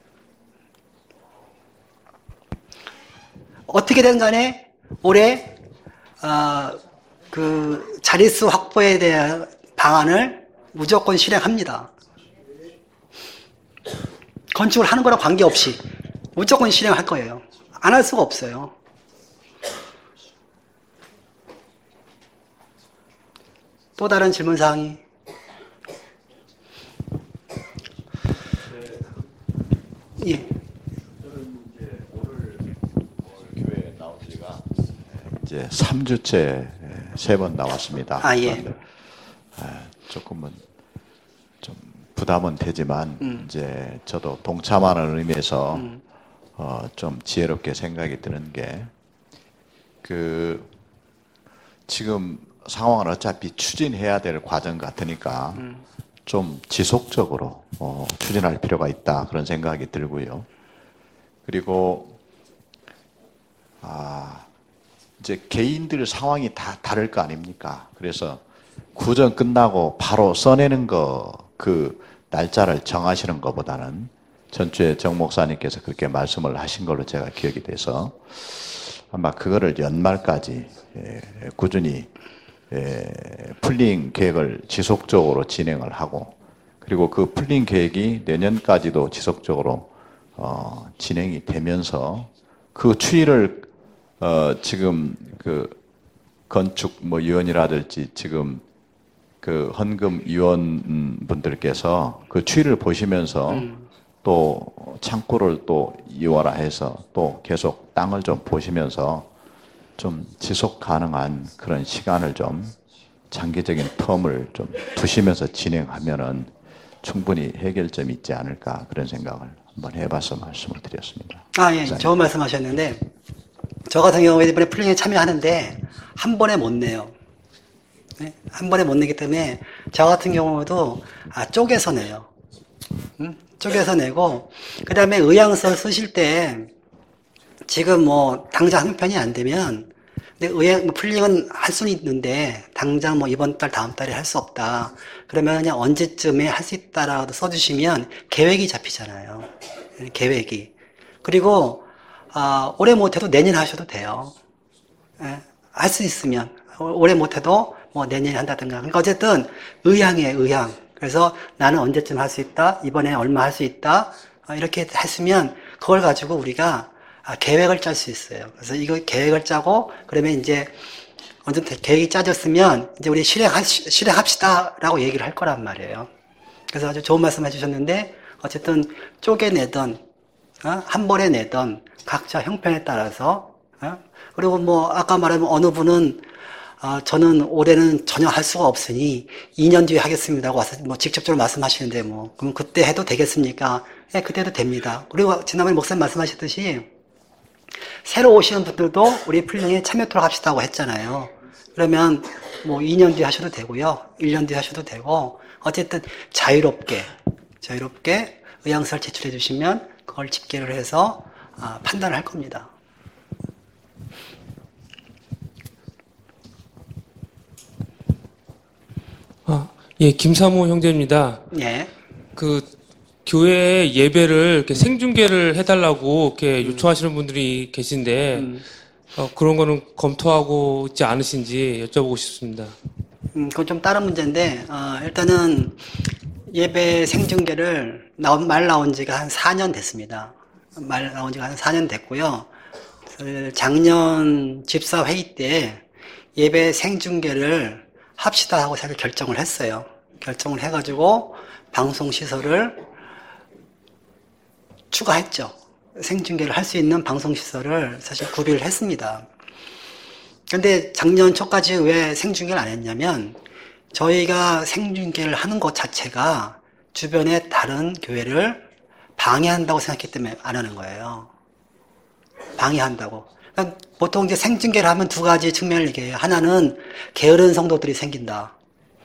Speaker 1: 어떻게든 간에 올해 그 자릿수 확보에 대한 방안을 무조건 실행합니다. 건축을 하는 거랑 관계없이 무조건 실행할 거예요. 안 할 수가 없어요. 또 다른 질문 사항이? 예.
Speaker 6: 이제 3주째 3번 나왔습니다.
Speaker 1: 아, 예.
Speaker 6: 그런데, 조금은 좀 부담은 되지만 이제 저도 동참하는 의미에서 좀 지혜롭게 생각이 드는 게 지금 상황은 어차피 추진해야 될 과정 같으니까 좀 지속적으로 추진할 필요가 있다 그런 생각이 들고요. 그리고 이제 개인들 상황이 다 다를 거 아닙니까? 그래서 구정 끝나고 바로 써내는 그 날짜를 정하시는 것보다는 전주에 정 목사님께서 그렇게 말씀을 하신 걸로 제가 기억이 돼서 아마 그거를 연말까지 꾸준히 풀링 계획을 지속적으로 진행을 하고 그리고 그 풀링 계획이 내년까지도 지속적으로 진행이 되면서 그 추이를 지금 그 건축 위원이라든지 지금 그 헌금 위원분들께서 그 추이를 보시면서 또 창구를 또 이원화해서 또 계속 땅을 좀 보시면서 좀 지속 가능한 그런 시간을 좀 장기적인 텀을 좀 두시면서 진행하면은 충분히 해결점이 있지 않을까 그런 생각을 한번 해봐서 말씀을 드렸습니다.
Speaker 1: 예, 좋은 말씀하셨는데 저 같은 경우에 이번에 풀링에 참여하는데 한 번에 못 내요. 네? 한 번에 못 내기 때문에 저 같은 경우도 쪼개서 내요. 쪼개서 내고 그 다음에 의향서 쓰실 때 지금 당장 형편이 안 되면 근데 풀링은 할 수는 있는데 당장 이번 달 다음 달에 할 수 없다. 그러면 그냥 언제쯤에 할 수 있다라고 써주시면 계획이 잡히잖아요. 계획이. 그리고 올해 못해도 내년 하셔도 돼요. 할 수 있으면 올해 못해도 내년에 한다든가. 그러니까 어쨌든 의향이에요, 의향. 그래서 나는 언제쯤 할 수 있다. 이번에 얼마 할 수 있다. 이렇게 했으면 그걸 가지고 우리가 계획을 짤 수 있어요. 그래서 이거 계획을 짜고 그러면 이제 언제든 계획이 짜졌으면 이제 우리 실행합시다라고 얘기를 할 거란 말이에요. 그래서 아주 좋은 말씀 해주셨는데 어쨌든 쪼개내던 한 번에 내던 각자 형편에 따라서 그리고 아까 말하면 어느 분은 저는 올해는 전혀 할 수가 없으니 2년 뒤에 하겠습니다고 와서 직접적으로 말씀하시는데 그럼 그때 해도 되겠습니까? 네, 그때도 됩니다. 그리고 지난번에 목사님 말씀하셨듯이 새로 오시는 분들도 우리 풀링에 참여토록 합시다고 했잖아요. 그러면 2년 뒤에 하셔도 되고요. 1년 뒤에 하셔도 되고 어쨌든 자유롭게 의향서를 제출해 주시면 그걸 집계를 해서 판단을 할 겁니다.
Speaker 7: 예, 김사모 형제입니다.
Speaker 1: 예.
Speaker 7: 교회 예배를 이렇게 생중계를 해달라고 이렇게 요청하시는 분들이 계신데, 그런 거는 검토하고 있지 않으신지 여쭤보고 싶습니다.
Speaker 1: 그건 좀 다른 문제인데, 일단은 예배 생중계를 말 나온 지가 한 4년 됐습니다. 말 나온 지가 한 4년 됐고요. 작년 집사 회의 때 예배 생중계를 합시다 하고 제가 결정을 했어요. 결정을 해가지고 방송시설을 추가했죠. 생중계를 할 수 있는 방송시설을 사실 구비를 했습니다. 근데 작년 초까지 왜 생중계를 안 했냐면 저희가 생중계를 하는 것 자체가 주변의 다른 교회를 방해한다고 생각했기 때문에 안 하는 거예요. 방해한다고. 그러니까 보통 이제 생중계를 하면 두 가지 측면을 얘기해요. 하나는 게으른 성도들이 생긴다.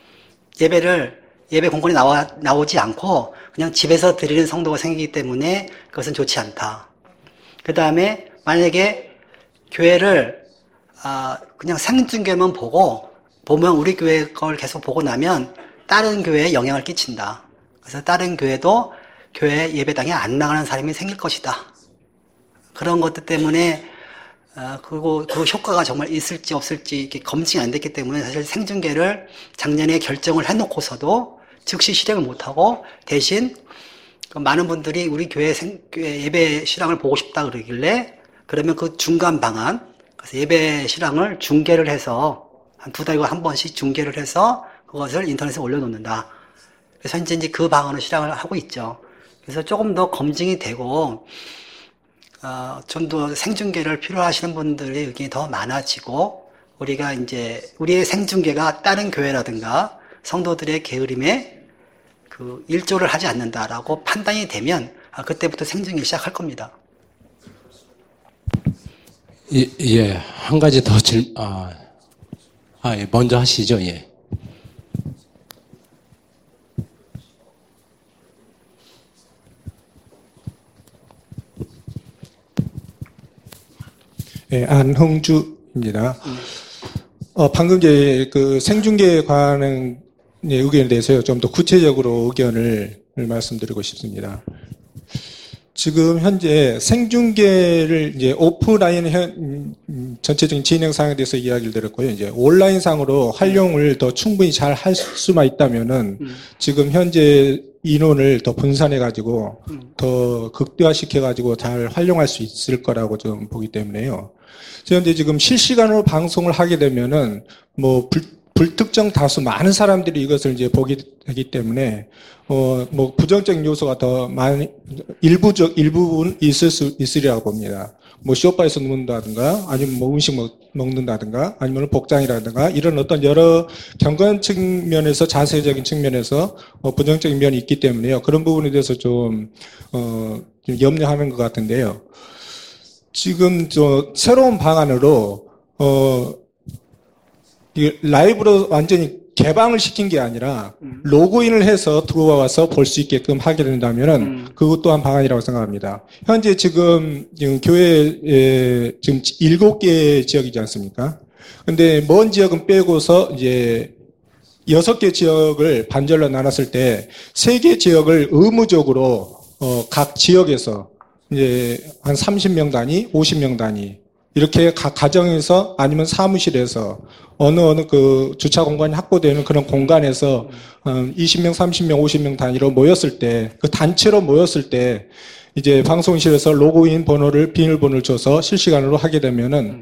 Speaker 1: 예배 공간에 나오지 않고 그냥 집에서 드리는 성도가 생기기 때문에 그것은 좋지 않다. 그 다음에 만약에 교회를 그냥 생중계만 보면 우리 교회 걸 계속 보고 나면 다른 교회에 영향을 끼친다. 그래서 다른 교회도 교회 예배당에 안 나가는 사람이 생길 것이다. 그런 것들 때문에 그리고 그 효과가 정말 있을지 없을지 이렇게 검증이 안 됐기 때문에 사실 생중계를 작년에 결정을 해놓고서도 즉시 실행을 못하고 대신 많은 분들이 우리 교회 예배 실황을 보고 싶다 그러길래 그러면 그 중간 방안 그래서 예배 실황을 중계를 해서 한 2달에 한 번씩 중계를 해서 그것을 인터넷에 올려놓는다. 그래서 현재 이제 그 방안으로 실행을 하고 있죠. 그래서 조금 더 검증이 되고 좀 더 생중계를 필요하시는 분들의 의견이 더 많아지고 우리가 이제 우리의 생중계가 다른 교회라든가 성도들의 게으름에 그 일조를 하지 않는다라고 판단이 되면 그때부터 생중계 시작할 겁니다.
Speaker 2: 예, 한 가지 더 예, 먼저 하시죠, 예.
Speaker 8: 예, 안홍주입니다. 방금 이제 그 생중계에 관한 의견에 대해서요, 좀 더 구체적으로 의견을 말씀드리고 싶습니다. 지금 현재 생중계를 이제 오프라인 전체적인 진행 상황에 대해서 이야기를 드렸고요. 이제 온라인 상으로 활용을 더 충분히 잘 할 수만 있다면은 지금 현재 인원을 더 분산해 가지고 더 극대화시켜 가지고 잘 활용할 수 있을 거라고 좀 보기 때문에요. 그런데 지금 실시간으로 방송을 하게 되면은 뭐 불특정 다수 많은 사람들이 이것을 이제 보게 되기 때문에 뭐 부정적인 요소가 더 많이 일부분 있으리라고 봅니다. 뭐 쇼파에서 눕는다든가 아니면 뭐 음식 먹는다든가 아니면 복장이라든가 이런 어떤 여러 경관 측면에서 자세적인 측면에서 부정적인 면이 있기 때문에요. 그런 부분에 대해서 좀 염려하는 것 같은데요. 지금 새로운 방안으로 라이브로 완전히 개방을 시킨 게 아니라 로그인을 해서 들어와서 볼 수 있게끔 하게 된다면은 그것 또한 방안이라고 생각합니다. 현재 지금 교회에 지금 7개 지역이지 않습니까? 근데 먼 지역은 빼고서 이제 6개 지역을 반절로 나눴을 때 3개 지역을 의무적으로 각 지역에서 이제 한 30명 단위, 50명 단위 이렇게 각 가정에서 아니면 사무실에서 어느 그 주차 공간이 확보되는 그런 공간에서 20명, 30명, 50명 단위로 모였을 때, 그 단체로 모였을 때 이제 방송실에서 로그인 번호를 비밀번호를 줘서 실시간으로 하게 되면은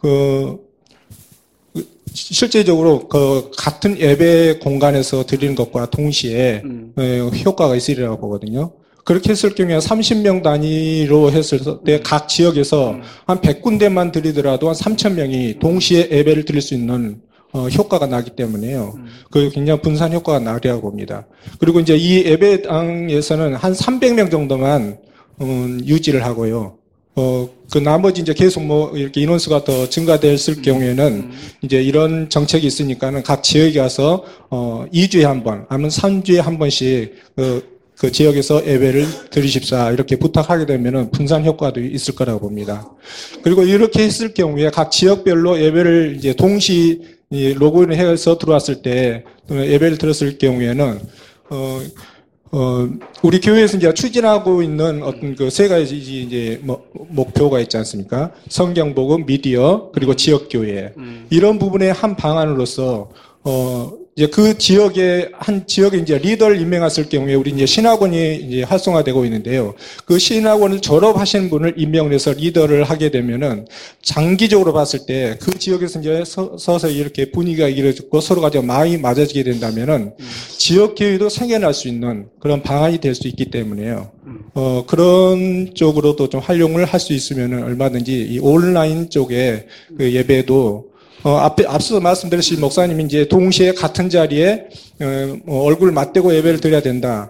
Speaker 8: 실제적으로 그 같은 예배 공간에서 드리는 것과 동시에 효과가 있으리라고 보거든요. 그렇게 했을 경우에 30명 단위로 했을 때 각 지역에서 한 100군데만 드리더라도 한 3,000명이 동시에 예배를 드릴 수 있는 효과가 나기 때문에요. 그 굉장히 분산 효과가 나리라고 봅니다. 그리고 이제 이 예배당에서는 한 300명 정도만 유지를 하고요. 그 나머지 이제 계속 뭐 이렇게 인원수가 더 증가됐을 경우에는 이제 이런 정책이 있으니까는 각 지역에 가서 2주에 한 번, 아니면 3주에 한 번씩 그 지역에서 예배를 드리십사 이렇게 부탁하게 되면은 분산 효과도 있을 거라고 봅니다. 그리고 이렇게 했을 경우에 각 지역별로 예배를 이제 동시 로그인을 해서 들어왔을 때 예배를 들었을 경우에는 우리 교회에서 이제 추진하고 있는 어떤 그 세 가지 이제 목표가 있지 않습니까? 성경 복음, 미디어, 그리고 지역 교회 이런 부분의 한 방안으로서 이제 그 지역에 한 지역에 이제 리더를 임명했을 경우에 우리 이제 신학원이 이제 활성화되고 있는데요. 그 신학원을 졸업하신 분을 임명해서 리더를 하게 되면은 장기적으로 봤을 때 그 지역에서 이제 서서히 이렇게 분위기가 이루어지고 서로가 좀 마음이 맞아지게 된다면은 지역 교회도 생겨날 수 있는 그런 방안이 될 수 있기 때문에요. 그런 쪽으로도 좀 활용을 할 수 있으면은 얼마든지 이 온라인 쪽에 그 예배도 앞서 말씀드렸듯이 목사님이 이제 동시에 같은 자리에, 얼굴을 맞대고 예배를 드려야 된다.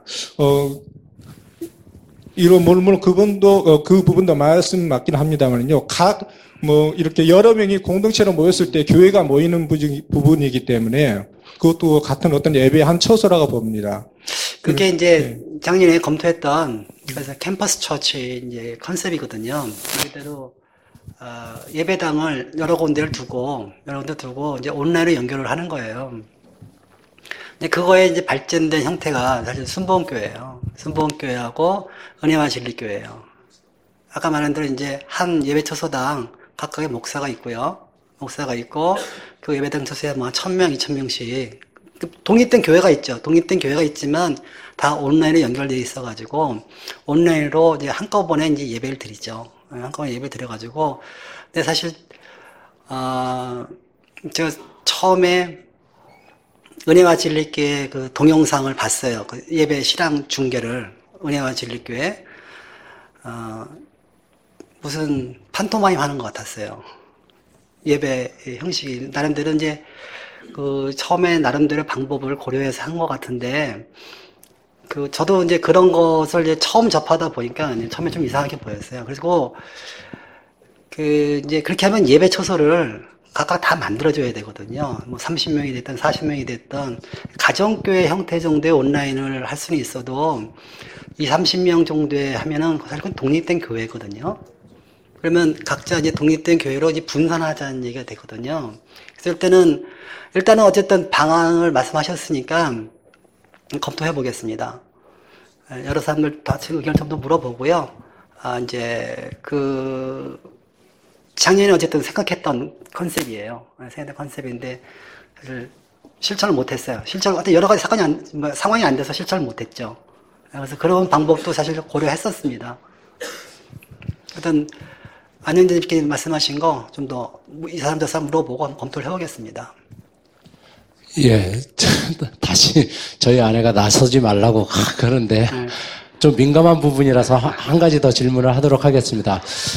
Speaker 8: 물론 그 부분도 말씀 맞긴 합니다만요. 이렇게 여러 명이 공동체로 모였을 때 교회가 모이는 부분이기 때문에 그것도 같은 어떤 예배의 한 처소라고 봅니다.
Speaker 1: 그게 이제 작년에 검토했던 그래서 캠퍼스 처치 이제 컨셉이거든요. 그대로 예배당을 여러 군데를 두고 이제 온라인으로 연결을 하는 거예요. 근데 그거에 이제 발전된 형태가 사실 순복음교회예요. 순복음교회하고 은혜와 진리교회예요. 아까 말한 대로 이제 한 예배 처소당 각각의 목사가 있고요. 목사가 있고 그 예배당 처소에 뭐 1,000명, 2,000명씩 독립된 교회가 있죠. 독립된 교회가 있지만 다 온라인에 연결되어 있어가지고 온라인으로 이제 한꺼번에 이제 예배를 드리죠. 한꺼번에 예배 드려가지고, 근데 사실, 제가 처음에 은혜와 진리교회 그 동영상을 봤어요. 그 예배 실황 중계를, 은혜와 진리교회, 무슨 판토마임 하는 것 같았어요. 예배 형식이 나름대로 이제 처음에 나름대로 방법을 고려해서 한 것 같은데 저도 이제 그런 것을 이제 처음 접하다 보니까 처음에 좀 이상하게 보였어요. 그리고 이제 그렇게 하면 예배 처소를 각각 다 만들어줘야 되거든요. 뭐 30명이 됐든 40명이 됐든 가정교회 형태 정도의 온라인을 할 수는 있어도 30명 정도에 하면은 사실 그건 독립된 교회거든요. 그러면 각자 이제 독립된 교회로 이제 분산하자는 얘기가 되거든요. 그래서 일단은 어쨌든 방안을 말씀하셨으니까 검토해 보겠습니다. 여러 사람들 다 의견을 좀 더 물어보고요. 이제 작년에 어쨌든 생각했던 컨셉이에요. 생각했던 컨셉인데 사실 실천을 못했어요. 어떤 여러 가지 상황이 안 돼서 실천을 못했죠. 그래서 그런 방법도 사실 고려했었습니다. 하여튼 안영재님께 말씀하신 거 좀 더 이 사람 저 사람 물어보고 검토를 해보겠습니다.
Speaker 2: 예, 다시 저희 아내가 나서지 말라고 그러는데 좀 민감한 부분이라서 한 가지 더 질문을 하도록 하겠습니다.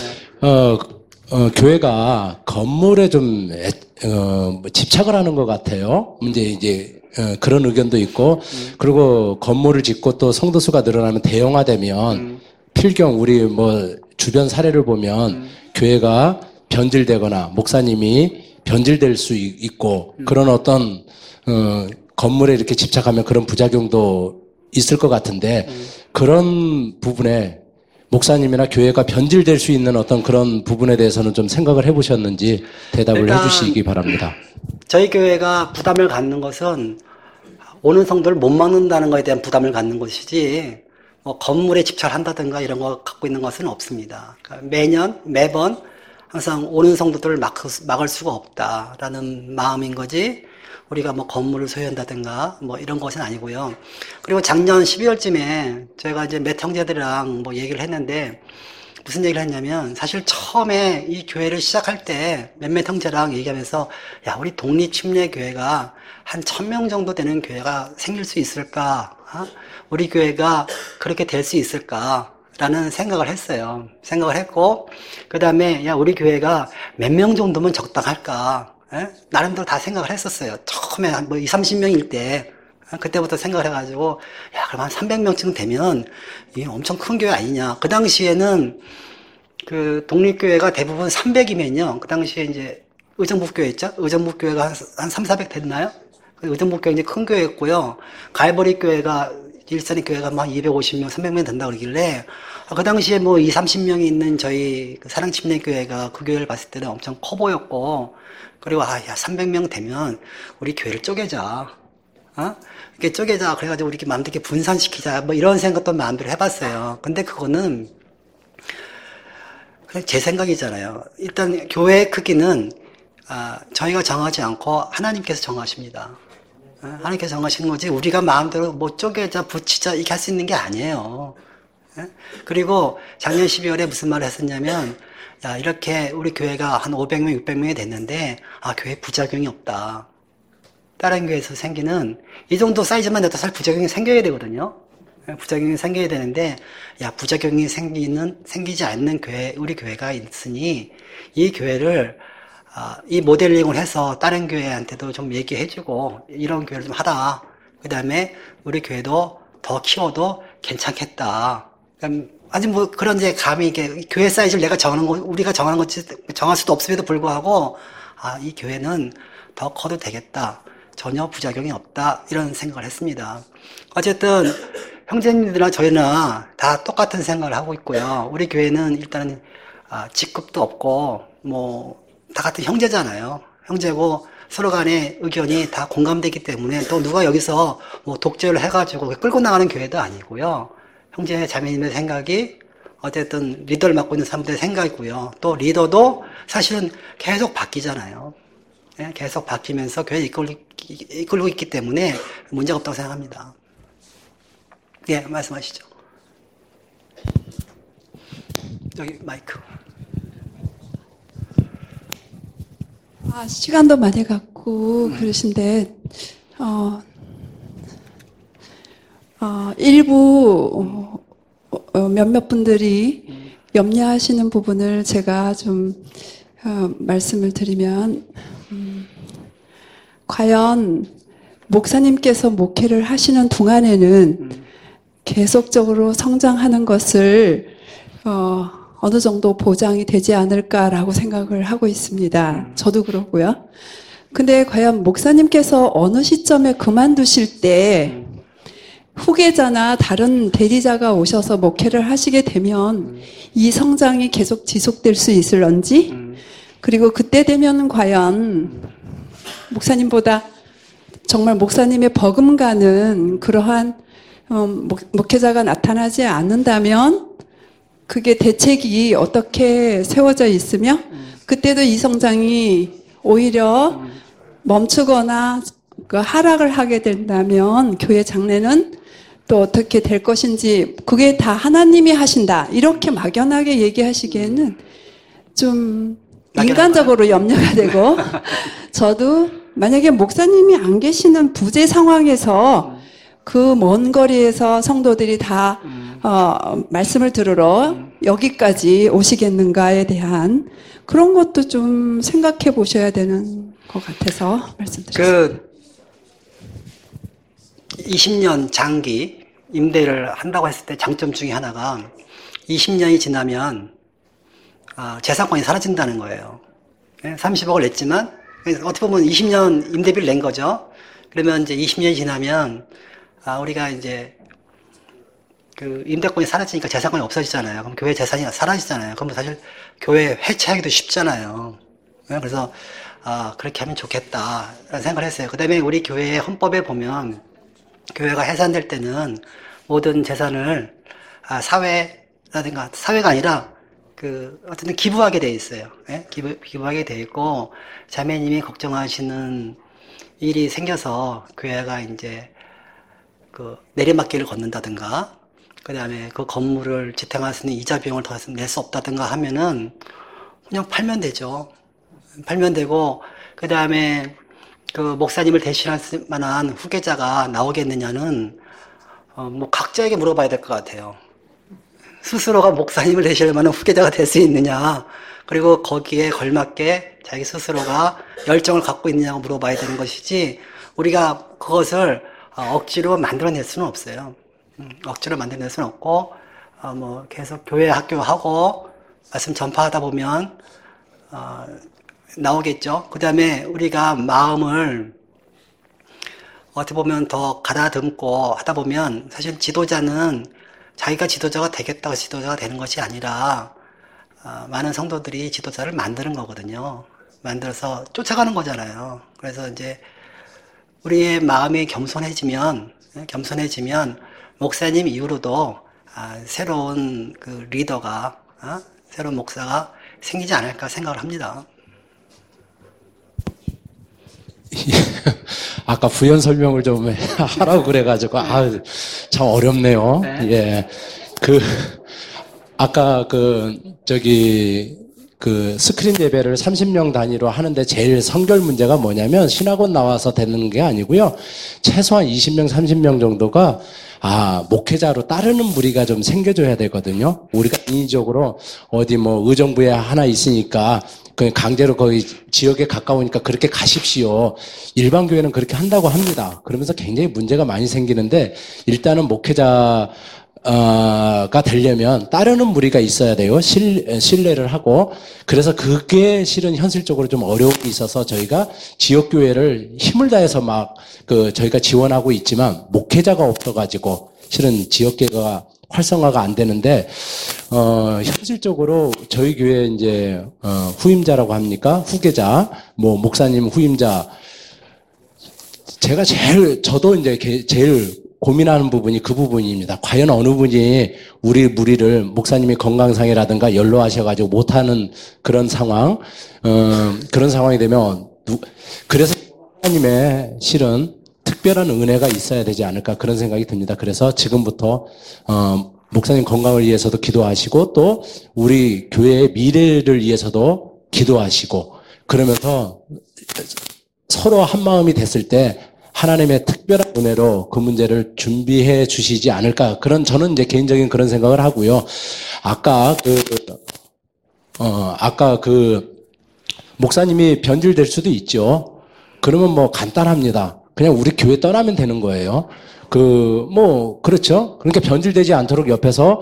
Speaker 2: 교회가 건물에 좀 집착을 하는 것 같아요. 이제 그런 의견도 있고, 그리고 건물을 짓고 또 성도 수가 늘어나면 대형화되면 필경 우리 뭐 주변 사례를 보면 교회가 변질되거나 목사님이 변질될 수 있고 그런 어떤 건물에 이렇게 집착하면 그런 부작용도 있을 것 같은데 그런 부분에 목사님이나 교회가 변질될 수 있는 어떤 그런 부분에 대해서는 좀 생각을 해보셨는지 대답을 해주시기 바랍니다.
Speaker 1: 저희 교회가 부담을 갖는 것은 오는 성도를 못 막는다는 것에 대한 부담을 갖는 것이지 뭐 건물에 집착을 한다든가 이런 거 갖고 있는 것은 없습니다. 그러니까 매번 항상 오는 성도들을 막을 수가 없다라는 마음인 거지 우리가 뭐 건물을 소유한다든가 뭐 이런 것은 아니고요. 그리고 작년 12월쯤에 저희가 이제 몇 형제들이랑 뭐 얘기를 했는데 무슨 얘기를 했냐면 사실 처음에 이 교회를 시작할 때 몇몇 형제랑 얘기하면서 야 우리 독립침례교회가 한 1000명 정도 되는 교회가 생길 수 있을까? 우리 교회가 그렇게 될 수 있을까? 라는 생각을 했어요. 생각을 했고 그 다음에 야 우리 교회가 몇 명 정도면 적당할까? 나름대로 다 생각을 했었어요. 처음에 뭐 20, 30명일 때 그때부터 생각을 해가지고 야 그럼 한 300명쯤 되면 이게 엄청 큰 교회 아니냐. 그 당시에는 독립교회가 대부분 300이면요. 그 당시에 이제 의정부교회 있죠? 의정부교회가 한 3, 400 됐나요? 의정부교회 이제 큰 교회였고요. 갈보리 교회가 일산의 교회가 막 250명, 300명 된다고 그러길래 그 당시에 뭐 20, 30명이 있는 저희 사랑침례교회가 그 교회를 봤을 때는 엄청 커 보였고 그리고 야 300명 되면 우리 교회를 쪼개자. 이렇게 쪼개자. 그래가지고 우리 이렇게 마음대로 이렇게 분산시키자. 뭐 이런 생각도 마음대로 해봤어요. 근데 그거는 그냥 제 생각이잖아요. 일단 교회의 크기는 저희가 정하지 않고 하나님께서 정하십니다. 하나님께서 정하시는 거지 우리가 마음대로 뭐 쪼개자 붙이자 이렇게 할 수 있는 게 아니에요. 그리고 작년 12월에 무슨 말을 했었냐면 야 이렇게 우리 교회가 한 500명 600명이 됐는데 교회 부작용이 없다. 다른 교회에서 생기는 이 정도 사이즈만 돼도 사실 부작용이 생겨야 되거든요. 부작용이 생겨야 되는데 야 부작용이 생기지 않는 교회 우리 교회가 있으니 이 교회를 이 모델링을 해서 다른 교회한테도 좀 얘기해주고 이런 교회를 좀 하라. 그 다음에 우리 교회도 더 키워도 괜찮겠다. 아직 뭐 그런 이제 감히 이게 교회 사이즈를 우리가 정하는 것 정할 수도 없음에도 불구하고 이 교회는 더 커도 되겠다. 전혀 부작용이 없다. 이런 생각을 했습니다. 어쨌든 형제님들이나 저희는 다 똑같은 생각을 하고 있고요. 우리 교회는 일단은 직급도 없고 뭐 다 같은 형제잖아요. 형제고 서로 간의 의견이 다 공감되기 때문에 또 누가 여기서 뭐 독재를 해가지고 끌고 나가는 교회도 아니고요. 형제 자매님의 생각이 어쨌든 리더를 맡고 있는 사람들의 생각이고요. 또 리더도 사실은 계속 바뀌잖아요. 계속 바뀌면서 교회를 이끌고 있기 때문에 문제가 없다고 생각합니다. 예, 말씀하시죠. 여기 마이크.
Speaker 9: 시간도 많이 갖고 그러신데 일부 몇몇 분들이 염려하시는 부분을 제가 좀 말씀을 드리면 과연 목사님께서 목회를 하시는 동안에는 계속적으로 성장하는 것을 어느 정도 보장이 되지 않을까라고 생각을 하고 있습니다. 저도 그러고요. 근데 과연 목사님께서 어느 시점에 그만두실 때 후계자나 다른 대리자가 오셔서 목회를 하시게 되면 이 성장이 계속 지속될 수 있을런지, 그리고 그때 되면 과연 목사님보다 정말 목사님의 버금가는 그러한 목회자가 나타나지 않는다면 그게 대책이 어떻게 세워져 있으며 그때도 이 성장이 오히려 멈추거나 하락을 하게 된다면 교회 장래는 또 어떻게 될 것인지, 그게 다 하나님이 하신다 이렇게 막연하게 얘기하시기에는 좀 인간적으로 염려가 되고, 저도 만약에 목사님이 안 계시는 부재 상황에서 그 먼 거리에서 성도들이 다 말씀을 들으러 여기까지 오시겠는가에 대한 그런 것도 좀 생각해 보셔야 되는 것 같아서 말씀드렸습니다.
Speaker 1: 20년 장기 임대를 한다고 했을 때 장점 중에 하나가 20년이 지나면 재산권이 사라진다는 거예요. 30억을 냈지만 어떻게 보면 20년 임대비를 낸 거죠. 그러면 이제 20년이 지나면 우리가 이제 그 임대권이 사라지니까 재산권이 없어지잖아요. 그럼 교회 재산이 사라지잖아요. 그럼 사실 교회 해체하기도 쉽잖아요. 그래서 그렇게 하면 좋겠다라는 생각을 했어요. 그 다음에 우리 교회의 헌법에 보면 교회가 해산될 때는 모든 재산을 사회라든가, 사회가 아니라 어쨌든 기부하게 돼 있어요. 예? 기부하게 돼 있고, 자매님이 걱정하시는 일이 생겨서 교회가 이제 내리막길을 걷는다든가, 그 다음에 그 건물을 지탱할 수 있는 이자 비용을 더 낼 수 없다든가 하면은 그냥 팔면 되죠. 팔면 되고, 그 다음에 목사님을 대신할 만한 후계자가 나오겠느냐는, 각자에게 물어봐야 될 것 같아요. 스스로가 목사님을 대신할 만한 후계자가 될 수 있느냐, 그리고 거기에 걸맞게 자기 스스로가 열정을 갖고 있느냐고 물어봐야 되는 것이지, 우리가 그것을 억지로 만들어낼 수는 없어요. 억지로 만들어낼 수는 없고, 계속 교회 학교하고, 말씀 전파하다 보면, 나오겠죠. 그 다음에 우리가 마음을 어떻게 보면 더 가다듬고 하다 보면, 사실 지도자는 자기가 지도자가 되겠다고 지도자가 되는 것이 아니라 많은 성도들이 지도자를 만드는 거거든요. 만들어서 쫓아가는 거잖아요. 그래서 이제 우리의 마음이 겸손해지면 목사님 이후로도 새로운 리더가, 새로운 목사가 생기지 않을까 생각을 합니다.
Speaker 2: 아까 부연 설명을 좀 하라고 그래가지고, 참 어렵네요.
Speaker 1: 네.
Speaker 2: 예. 아까 스크린 예배를 30명 단위로 하는데 제일 성결 문제가 뭐냐면, 신학원 나와서 되는 게 아니고요. 최소한 20명, 30명 정도가 목회자로 따르는 무리가 좀 생겨줘야 되거든요. 우리가 인위적으로 어디 의정부에 하나 있으니까 그냥 강제로 거기 지역에 가까우니까 그렇게 가십시오. 일반 교회는 그렇게 한다고 합니다. 그러면서 굉장히 문제가 많이 생기는데, 일단은 목회자가 되려면 따르는 무리가 있어야 돼요. 신뢰를 하고. 그래서 그게 실은 현실적으로 좀 어려움이 있어서 저희가 지역교회를 힘을 다해서 저희가 지원하고 있지만, 목회자가 없어가지고 실은 지역교회가 활성화가 안 되는데, 현실적으로 저희 교회 이제, 후임자라고 합니까? 후계자, 목사님 후임자. 저도 이제 제일 고민하는 부분이 그 부분입니다. 과연 어느 분이 우리 무리를 목사님이 건강상이라든가 연로하셔가지고 못하는 그런 상황, 그런 상황이 되면, 그래서 하나님의 실은 특별한 은혜가 있어야 되지 않을까 그런 생각이 듭니다. 그래서 지금부터 목사님 건강을 위해서도 기도하시고, 또 우리 교회의 미래를 위해서도 기도하시고, 그러면서 서로 한 마음이 됐을 때 하나님의 특별한 은혜로 그 문제를 준비해 주시지 않을까, 저는 이제 개인적인 그런 생각을 하고요. 아까 목사님이 변질될 수도 있죠. 그러면 뭐 간단합니다. 그냥 우리 교회 떠나면 되는 거예요. 그렇죠. 그러니까 변질되지 않도록 옆에서,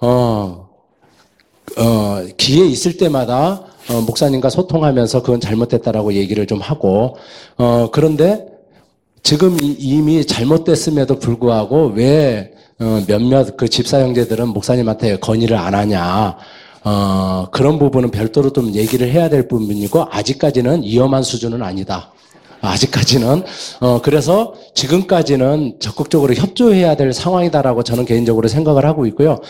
Speaker 2: 기회 있을 때마다, 목사님과 소통하면서 그건 잘못됐다라고 얘기를 좀 하고, 그런데 지금 이미 잘못됐음에도 불구하고 왜, 몇몇 그 집사 형제들은 목사님한테 건의를 안 하냐. 그런 부분은 별도로 좀 얘기를 해야 될 부분이고, 아직까지는 위험한 수준은 아니다. 아직까지는. 그래서 지금까지는 적극적으로 협조해야 될 상황이다라고 저는 개인적으로 생각을 하고 있고요.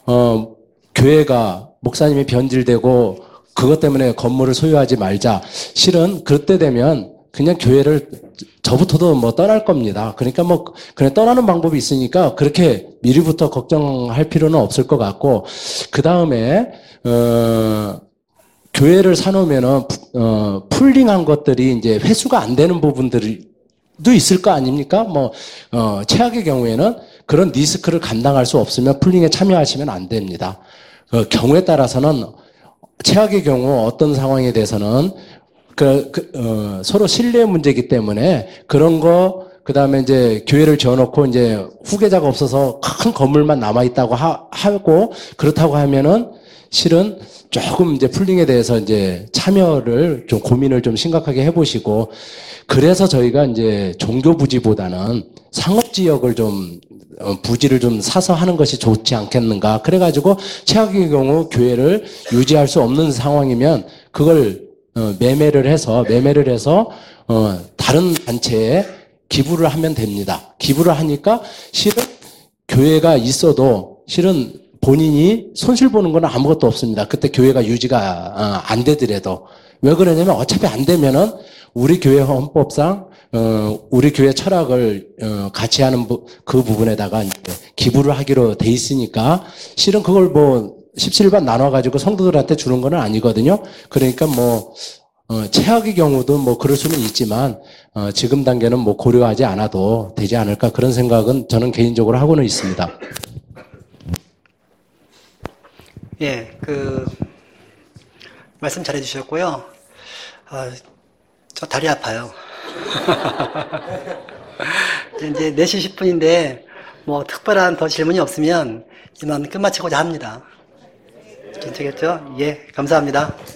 Speaker 2: 교회가 목사님이 변질되고 그것 때문에 건물을 소유하지 말자. 실은 그때 되면 그냥 교회를 저부터도 뭐 떠날 겁니다. 그러니까 뭐 그냥 떠나는 방법이 있으니까 그렇게 미리부터 걱정할 필요는 없을 것 같고, 그 다음에 교회를 사놓으면은 풀링한 것들이 이제 회수가 안 되는 부분들도 있을 거 아닙니까? 최악의 경우에는 그런 리스크를 감당할 수 없으면 풀링에 참여하시면 안 됩니다. 경우에 따라서는 최악의 경우 어떤 상황에 대해서는 서로 신뢰 문제이기 때문에 그런 거, 그 다음에 이제 교회를 지어놓고 이제 후계자가 없어서 큰 건물만 남아있다고 하고, 그렇다고 하면은 실은 조금 이제 풀링에 대해서 이제 참여를 좀 고민을 좀 심각하게 해보시고, 그래서 저희가 이제 종교 부지보다는 상업 지역을 좀 부지를 좀 사서 하는 것이 좋지 않겠는가. 그래가지고 최악의 경우 교회를 유지할 수 없는 상황이면 그걸 매매를 해서 다른 단체에 기부를 하면 됩니다. 기부를 하니까 실은 교회가 있어도 실은 본인이 손실 보는 건 아무것도 없습니다. 그때 교회가 유지가 안 되더라도. 왜 그러냐면 어차피 안 되면은 우리 교회 헌법상 우리 교회 철학을 같이 하는 그 부분에다가 이제 기부를 하기로 돼 있으니까 실은 그걸 뭐 17반 나눠가지고 성도들한테 주는 건 아니거든요. 그러니까 최악의 경우도 뭐 그럴 수는 있지만 지금 단계는 뭐 고려하지 않아도 되지 않을까, 그런 생각은 저는 개인적으로 하고는 있습니다.
Speaker 1: 예, 말씀 잘해 주셨고요. 저 다리 아파요. 이제 4시 10분인데, 뭐, 특별한 더 질문이 없으면 이만 끝마치고자 합니다. 괜찮겠죠? 예, 감사합니다.